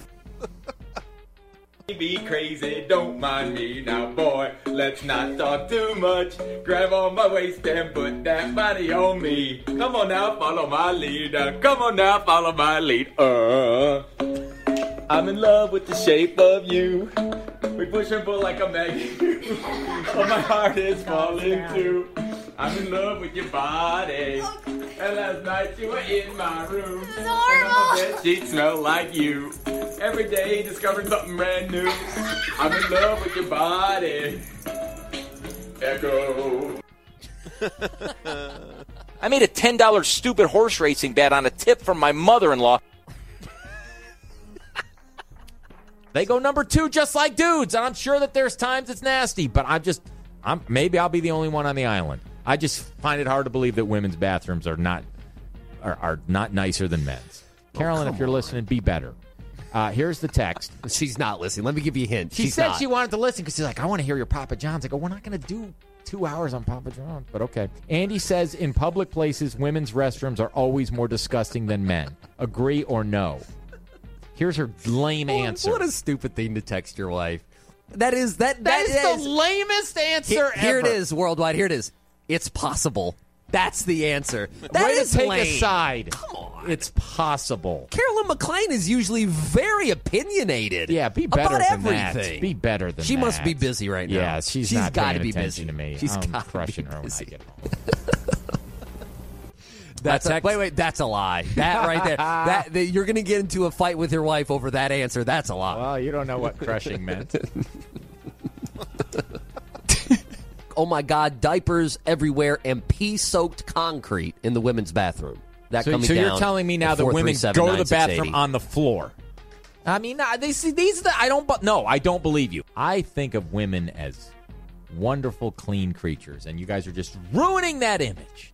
B: Be crazy, don't mind me now, boy. Let's not talk too much. Grab on my waist and put that body on me. Come on now, follow my lead. Uh, come on now, follow my lead. Uh, I'm in love with the shape of you. We push and pull like a magnet. Oh, my heart is falling too. I'm in love with your body. And last night you were in my room. And on my bed sheets smell like you. Every day discovering something brand new. I'm in love with your body. Echo.
K: I made a ten dollars stupid horse racing bet on a tip from my mother-in-law.
F: They go number two just like dudes, and I'm sure that there's times it's nasty, but I'm just, I'm maybe I'll be the only one on the island. I just find it hard to believe that women's bathrooms are not are, are not nicer than men's. Carolyn,
C: oh,
F: if you're
C: on.
F: listening, be better. Uh, here's the text.
C: She's not listening. Let me give you a hint.
F: She
C: She's
F: said
C: not.
F: she wanted to listen because she's like, I want to hear your Papa John's. I go, we're not going to do two hours on Papa John's, but okay. Andy says, in public places, women's restrooms are always more disgusting than men. Agree or no? Here's her lame
C: What-
F: answer.
C: What a stupid thing to text your wife. That is that.
F: That is
C: that
F: the lamest answer
C: Here, here it
F: ever.
C: is, worldwide. Here it is. It's possible. That's the answer. That
F: Way
C: is
F: to take
C: lame.
F: a side.
C: Come on.
F: It's possible.
C: Carolyn McClain is usually very opinionated.
F: Yeah, be better
C: about
F: than
C: everything.
F: that. Be better than
C: she
F: that.
C: must be busy right now.
F: Yeah, she's,
C: she's
F: not
C: gotta
F: paying
C: be
F: attention
C: busy.
F: to me.
C: She's
F: I'm
C: gotta
F: crushing
C: be
F: her when I
C: busy.
F: get home.
C: That's a, wait, wait. That's a lie. That right there. that, that you're going to get into a fight with your wife over that answer. That's a lie.
F: Well, you don't know what crushing meant.
C: Oh my God! Diapers everywhere and pea-soaked concrete in the women's bathroom. That
F: so
C: coming
F: so
C: down
F: you're telling me now
C: at
F: that women go to the bathroom
C: four three seven, nine six eight zero.
F: on the floor? I mean, uh, they see these. Are the, I don't. No, I don't believe you. I think of women as wonderful, clean creatures, and you guys are just ruining that image.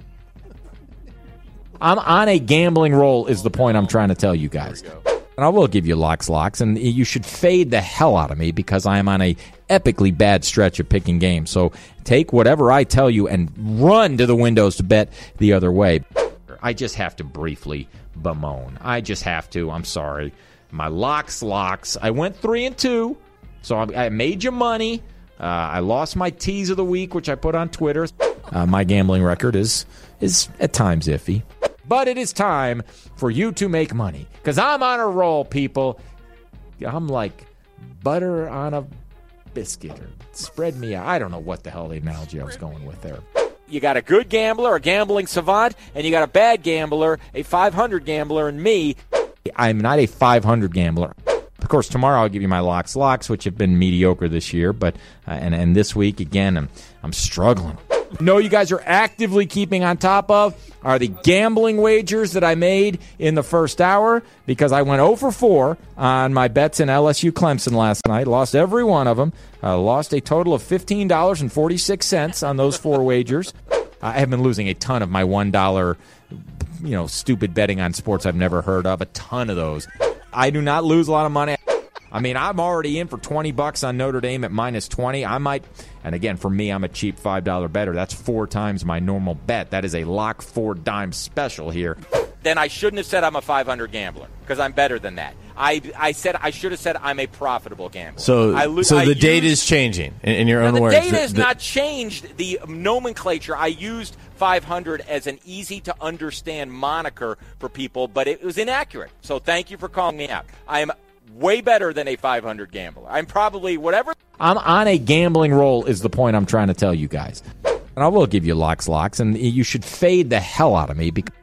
F: I'm on a gambling roll, is the point I'm trying to tell you guys. And I will give you locks, locks, and you should fade the hell out of me because I am on a epically bad stretch of picking games. So take whatever I tell you and run to the windows to bet the other way. I just have to briefly bemoan. I just have to. I'm sorry. My locks, locks. I went three and two, so I, I made you money. Uh, I lost my tease of the week, which I put on Twitter. Uh, my gambling record is is at times iffy. But it is time for you to make money. Because I'm on a roll, people. I'm like butter on a biscuit. Or spread me out. I don't know what the hell the analogy I was going with there.
K: You got a good gambler, a gambling savant, and you got a bad gambler, a five hundred gambler, and me.
F: I'm not a five hundred gambler. Of course, tomorrow I'll give you my locks, locks, which have been mediocre this year. But uh, and, and this week, again, I'm, I'm struggling. No, you guys are actively keeping on top of are the gambling wagers that I made in the first hour because I went oh for four on my bets in L S U Clemson last night. Lost every one of them. Uh, lost a total of fifteen dollars and forty-six cents on those four wagers. I have been losing a ton of my one dollar, you know, stupid betting on sports I've never heard of. A ton of those. I do not lose a lot of money. I mean, I'm already in for twenty bucks on Notre Dame at minus twenty. I might, and again, for me, I'm a cheap five dollar bettor. That's four times my normal bet. That is a lock four dime special here.
K: Then I shouldn't have said I'm a five hundred gambler because I'm better than that. I I said I should have said I'm a profitable gambler.
N: So,
K: I, lo-
N: so
K: I
N: the data
K: used,
N: is changing in, in your
K: now
N: own
K: the
N: words.
K: data
N: The-
K: has
N: the-
K: not changed the nomenclature. I used five hundred as an easy-to-understand moniker for people, but it was inaccurate. So thank you for calling me out. I am way better than a five hundred gambler. I'm probably whatever.
F: I'm on a gambling roll is the point I'm trying to tell you guys. And I will give you locks, locks, and you should fade the hell out of me. Because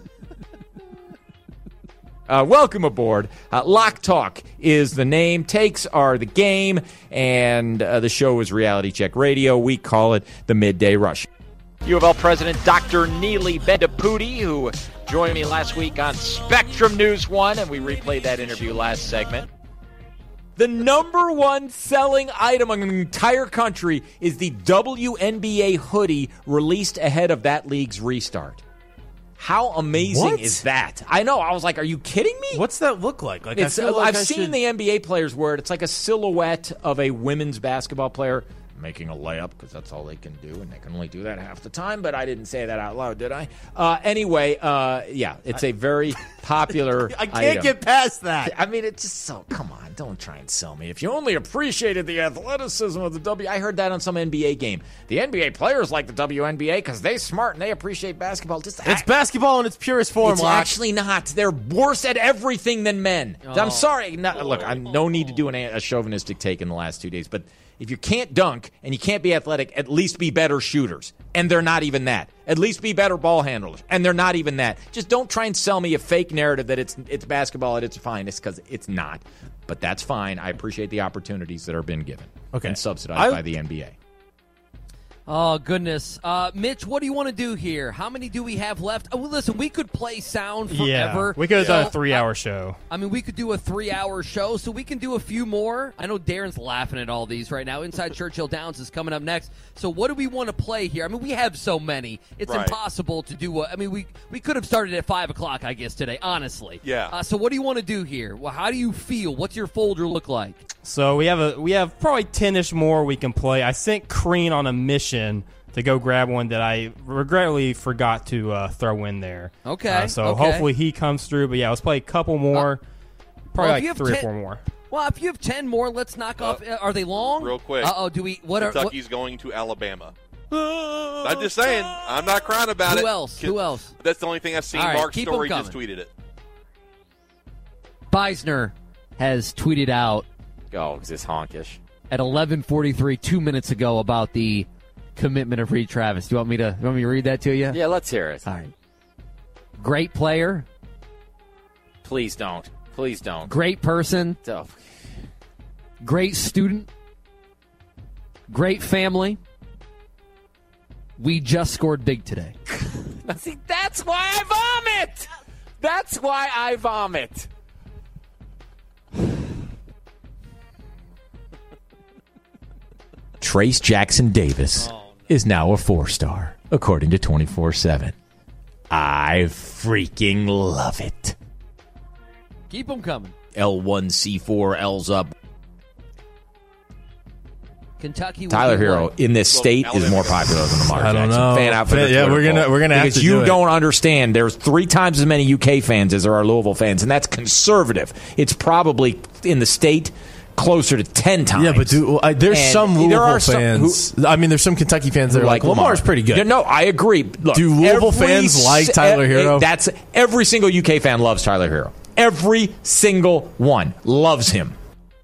F: uh, welcome aboard. Uh, Lock Talk is the name. Takes are the game, and uh, the show is Reality Check Radio. We call it the Midday Rush.
O: U of L President Doctor Neely Bendapudi, who joined me last week on Spectrum News one, and we replayed that interview last segment.
F: The number one selling item in the entire country is the W N B A hoodie released ahead of that league's restart. How amazing
N: What?
F: is that? I know. I was like, are you kidding me?
N: What's that look like? Like
F: It's,
N: I feel like
F: I've
N: I
F: seen
N: should-
F: the N B A players wear it. It's like a silhouette of a women's basketball player making a layup because that's all they can do, and they can only do that half the time. But I didn't say that out loud, did I? Uh, anyway, uh, yeah, it's a very popular
N: I can't
F: item.
N: get past that.
F: I mean, it's just so, come on, don't try and sell me. If you only appreciated the athleticism of the W, I heard that on some N B A game. The N B A players like the W N B A because they smart and they appreciate basketball. Just
N: It's basketball in its purest form,
F: It's
N: Locke.
F: actually not. They're worse at everything than men.
N: Oh.
F: I'm sorry. No, look, I no need to do an, a chauvinistic take in the last two days, but if you can't dunk and you can't be athletic, at least be better shooters. And they're not even that. At least be better ball handlers. And they're not even that. Just don't try and sell me a fake narrative that it's it's basketball at its finest, because it's not. But that's fine. I appreciate the opportunities that are being given
N: Okay.
F: and subsidized
D: I-
F: by the N B A.
D: Oh, goodness. Uh, Mitch, what do you want to do here? How many do we have left? Oh, well, listen, we could play sound forever.
G: Yeah, we could have done
D: So,
G: a three-hour show.
D: I mean, we could do a three-hour show, so we can do a few more. I know Darren's laughing at all these right now. Inside Churchill Downs is coming up next. So what do we want to play here? I mean, we have so many. It's
E: Right.
D: impossible to do what... I mean, we, we could have started at five o'clock, I guess, today, honestly.
E: Yeah.
D: Uh, so what do you want to do here? Well, how do you feel? What's your folder look like?
G: So we have a we have probably ten-ish more we can play. I sent Crean on a mission to go grab one that I regrettably forgot to uh, throw in there.
D: Okay,
G: Uh, so
D: okay.
G: hopefully he comes through. But yeah, let's play a couple more.
D: well,
G: probably
D: if you
G: like
D: have
G: three
D: ten
G: or four more.
D: Well, if you have ten more, let's knock off... Are they long?
E: Real quick.
D: Uh-oh, do we... What are... What,
E: Kentucky's going to Alabama. I'm just saying. I'm not crying about
D: Who
E: it.
D: else? Who else?
E: That's the only thing I've seen.
D: All right,
E: Mark
D: keep 'em
E: Story just
D: coming.
E: tweeted it.
Y: Beisner has tweeted out
K: Oh, is this honkish?
Y: at eleven forty-three, two minutes ago, about the commitment of Reed Travis. Do you want me to? You want me to read that to you?
K: Yeah, let's hear it.
Y: All right. Great player,
K: Please don't. Please don't.
Y: great person,
K: Oh,
Y: great student, great family. We just scored big today.
K: Now, see, that's why I vomit. That's why I vomit.
F: Trace Jackson Davis is now a four-star, according to twenty-four seven. I freaking love it.
D: Keep them coming.
F: L one C four, L's up.
D: Kentucky. will
F: Tyler
D: be
F: Hero
D: what?
F: in this state is more popular than Lamar
N: I don't
F: Jackson.
N: know.
F: Fan out for the
N: Yeah,
F: Twitter
N: we're gonna-
F: poll.
N: we're gonna have
F: because
N: to
F: you
N: do it.
F: don't understand. There's three times as many U K fans as there are Louisville fans, and that's conservative. It's probably in the state closer to ten times.
N: Yeah, but do, I, there's
F: And
N: some
F: there
N: Louisville
F: are some
N: fans.
F: who-
N: I mean, there's some Kentucky fans that
F: who
N: are like, Lamar's pretty good.
F: Yeah, no, I agree. Look,
N: Do Louisville
F: every
N: fans like
F: s-
N: Tyler
F: eh,
N: Hero?
F: That's every single U K fan loves Tyler Hero. Every single one loves him.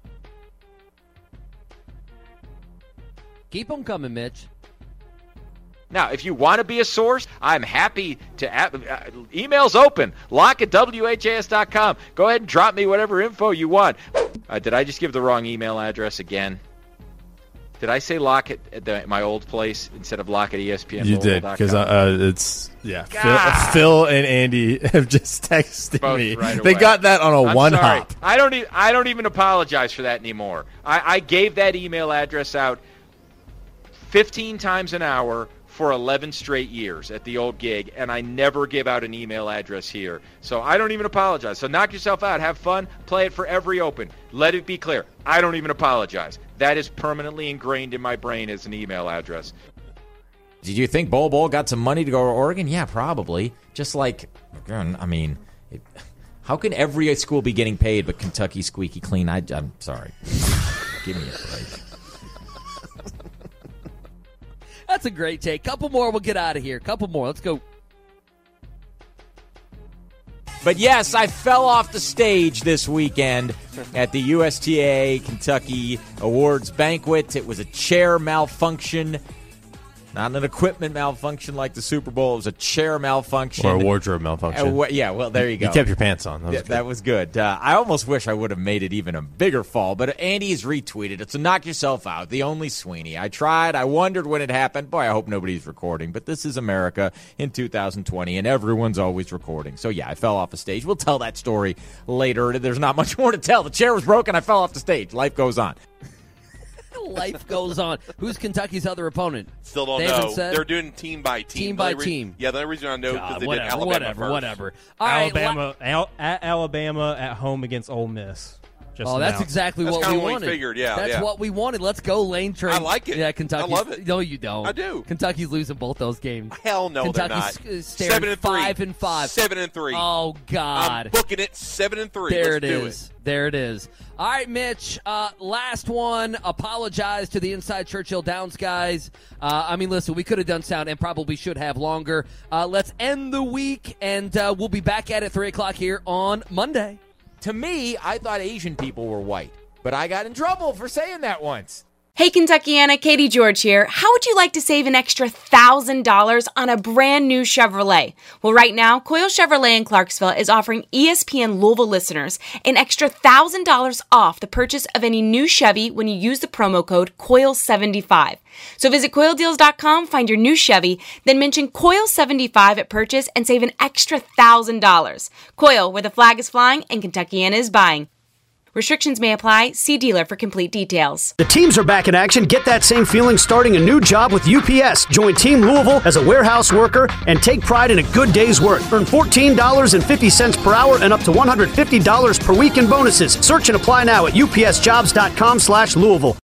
D: Keep them coming, Mitch.
O: Now, if you want to be a source, I'm happy to. Uh, email's open. Lock at W H A S dot com. Go ahead and drop me whatever info you want. Uh, did I just give the wrong email address again? Did I say lock at, at the, my old place instead of lock at E S P N?
N: You did, because uh, uh, it's yeah.
O: God.
N: Phil, Phil and Andy have just texted
O: Both
N: me.
O: right
N: They
O: away.
N: got that on a
O: I'm
N: one
O: sorry.
N: hop.
O: I don't. E- I don't even apologize for that anymore. I, I gave that email address out fifteen times an hour for eleven straight years at the old gig, and I never give out an email address here. So I don't even apologize. So knock yourself out. Have fun. Play it for every open. Let it be clear. I don't even apologize. That is permanently ingrained in my brain as an email address.
F: Did you think Bol Bol got some money to go to Oregon? Yeah, probably. Just like, again, I mean, it, how can every school be getting paid but Kentucky squeaky clean? I, I'm sorry. Give me a break.
D: That's a great take. Couple more, we'll get out of here. Couple more. Let's go.
F: But yes, I fell off the stage this weekend at the U S T A Kentucky Awards banquet. It was a chair malfunction. Not an equipment malfunction like the Super Bowl. It was a chair malfunction.
N: Or a wardrobe malfunction.
F: Uh, wh- yeah, well, there you go.
N: You kept your pants on. That was
F: Yeah,
N: good.
F: that was good. Uh, I almost wish I would have made it even a bigger fall, but Andy has retweeted it, so knock yourself out. The only Sweeney. I tried. I wondered when it happened. Boy, I hope nobody's recording, but this is America in two thousand twenty, and everyone's always recording. So, yeah, I fell off the stage. We'll tell that story later. There's not much more to tell. The chair was broken. I fell off the stage. Life goes on.
D: Life goes on. Who's Kentucky's other opponent?
E: Still don't
D: They
E: know.
D: haven't said?
E: They're doing team by team.
D: Team by
E: The only re-
D: team.
E: Yeah, the only reason I know because
D: God,
E: they
D: whatever,
E: did Alabama
D: whatever,
E: first.
D: whatever. All right,
G: Alabama Al- at Alabama at home against Ole Miss. Just
D: oh, that's
G: announced.
D: exactly
E: That's
D: what
E: kinda
D: we
E: what we
D: wanted.
E: figured, yeah,
D: that's
E: yeah.
D: what we wanted. Let's go, Lane Train.
E: I like it.
D: Yeah, Kentucky.
E: I love it.
D: No, you don't.
E: I do.
D: Kentucky's losing both those games.
E: Hell no, they're
D: Kentucky's
E: not.
D: s- staring
E: Seven and three.
D: five and five.
E: Seven and three.
D: Oh God.
E: I'm booking it seven and three.
D: There
E: Let's
D: it
E: do
D: is.
E: it.
D: There it is. All right, Mitch. Uh, last one. Apologize to the Inside Churchill Downs guys. Uh, I mean, listen, we could have done sound and probably should have longer. Uh, let's end the week, and uh, we'll be back at it three o'clock here on Monday.
F: To me, I thought Asian people were white, but I got in trouble for saying that once.
I: Hey, Kentuckiana, Katie George here. How would you like to save an extra one thousand dollars on a brand new Chevrolet? Well, right now, Coyle Chevrolet in Clarksville is offering E S P N Louisville listeners an extra one thousand dollars off the purchase of any new Chevy when you use the promo code Coyle seventy-five. So visit Coyle Deals dot com, find your new Chevy, then mention Coyle seventy-five at purchase and save an extra one thousand dollars. Coyle, where the flag is flying and Kentuckiana is buying. Restrictions may apply. See dealer for complete details.
J: The teams are back in action. Get that same feeling starting a new job with U P S. Join Team Louisville as a warehouse worker and take pride in a good day's work. Earn fourteen dollars and fifty cents per hour and up to one hundred fifty dollars per week in bonuses. Search and apply now at U P S jobs dot com slash Louisville.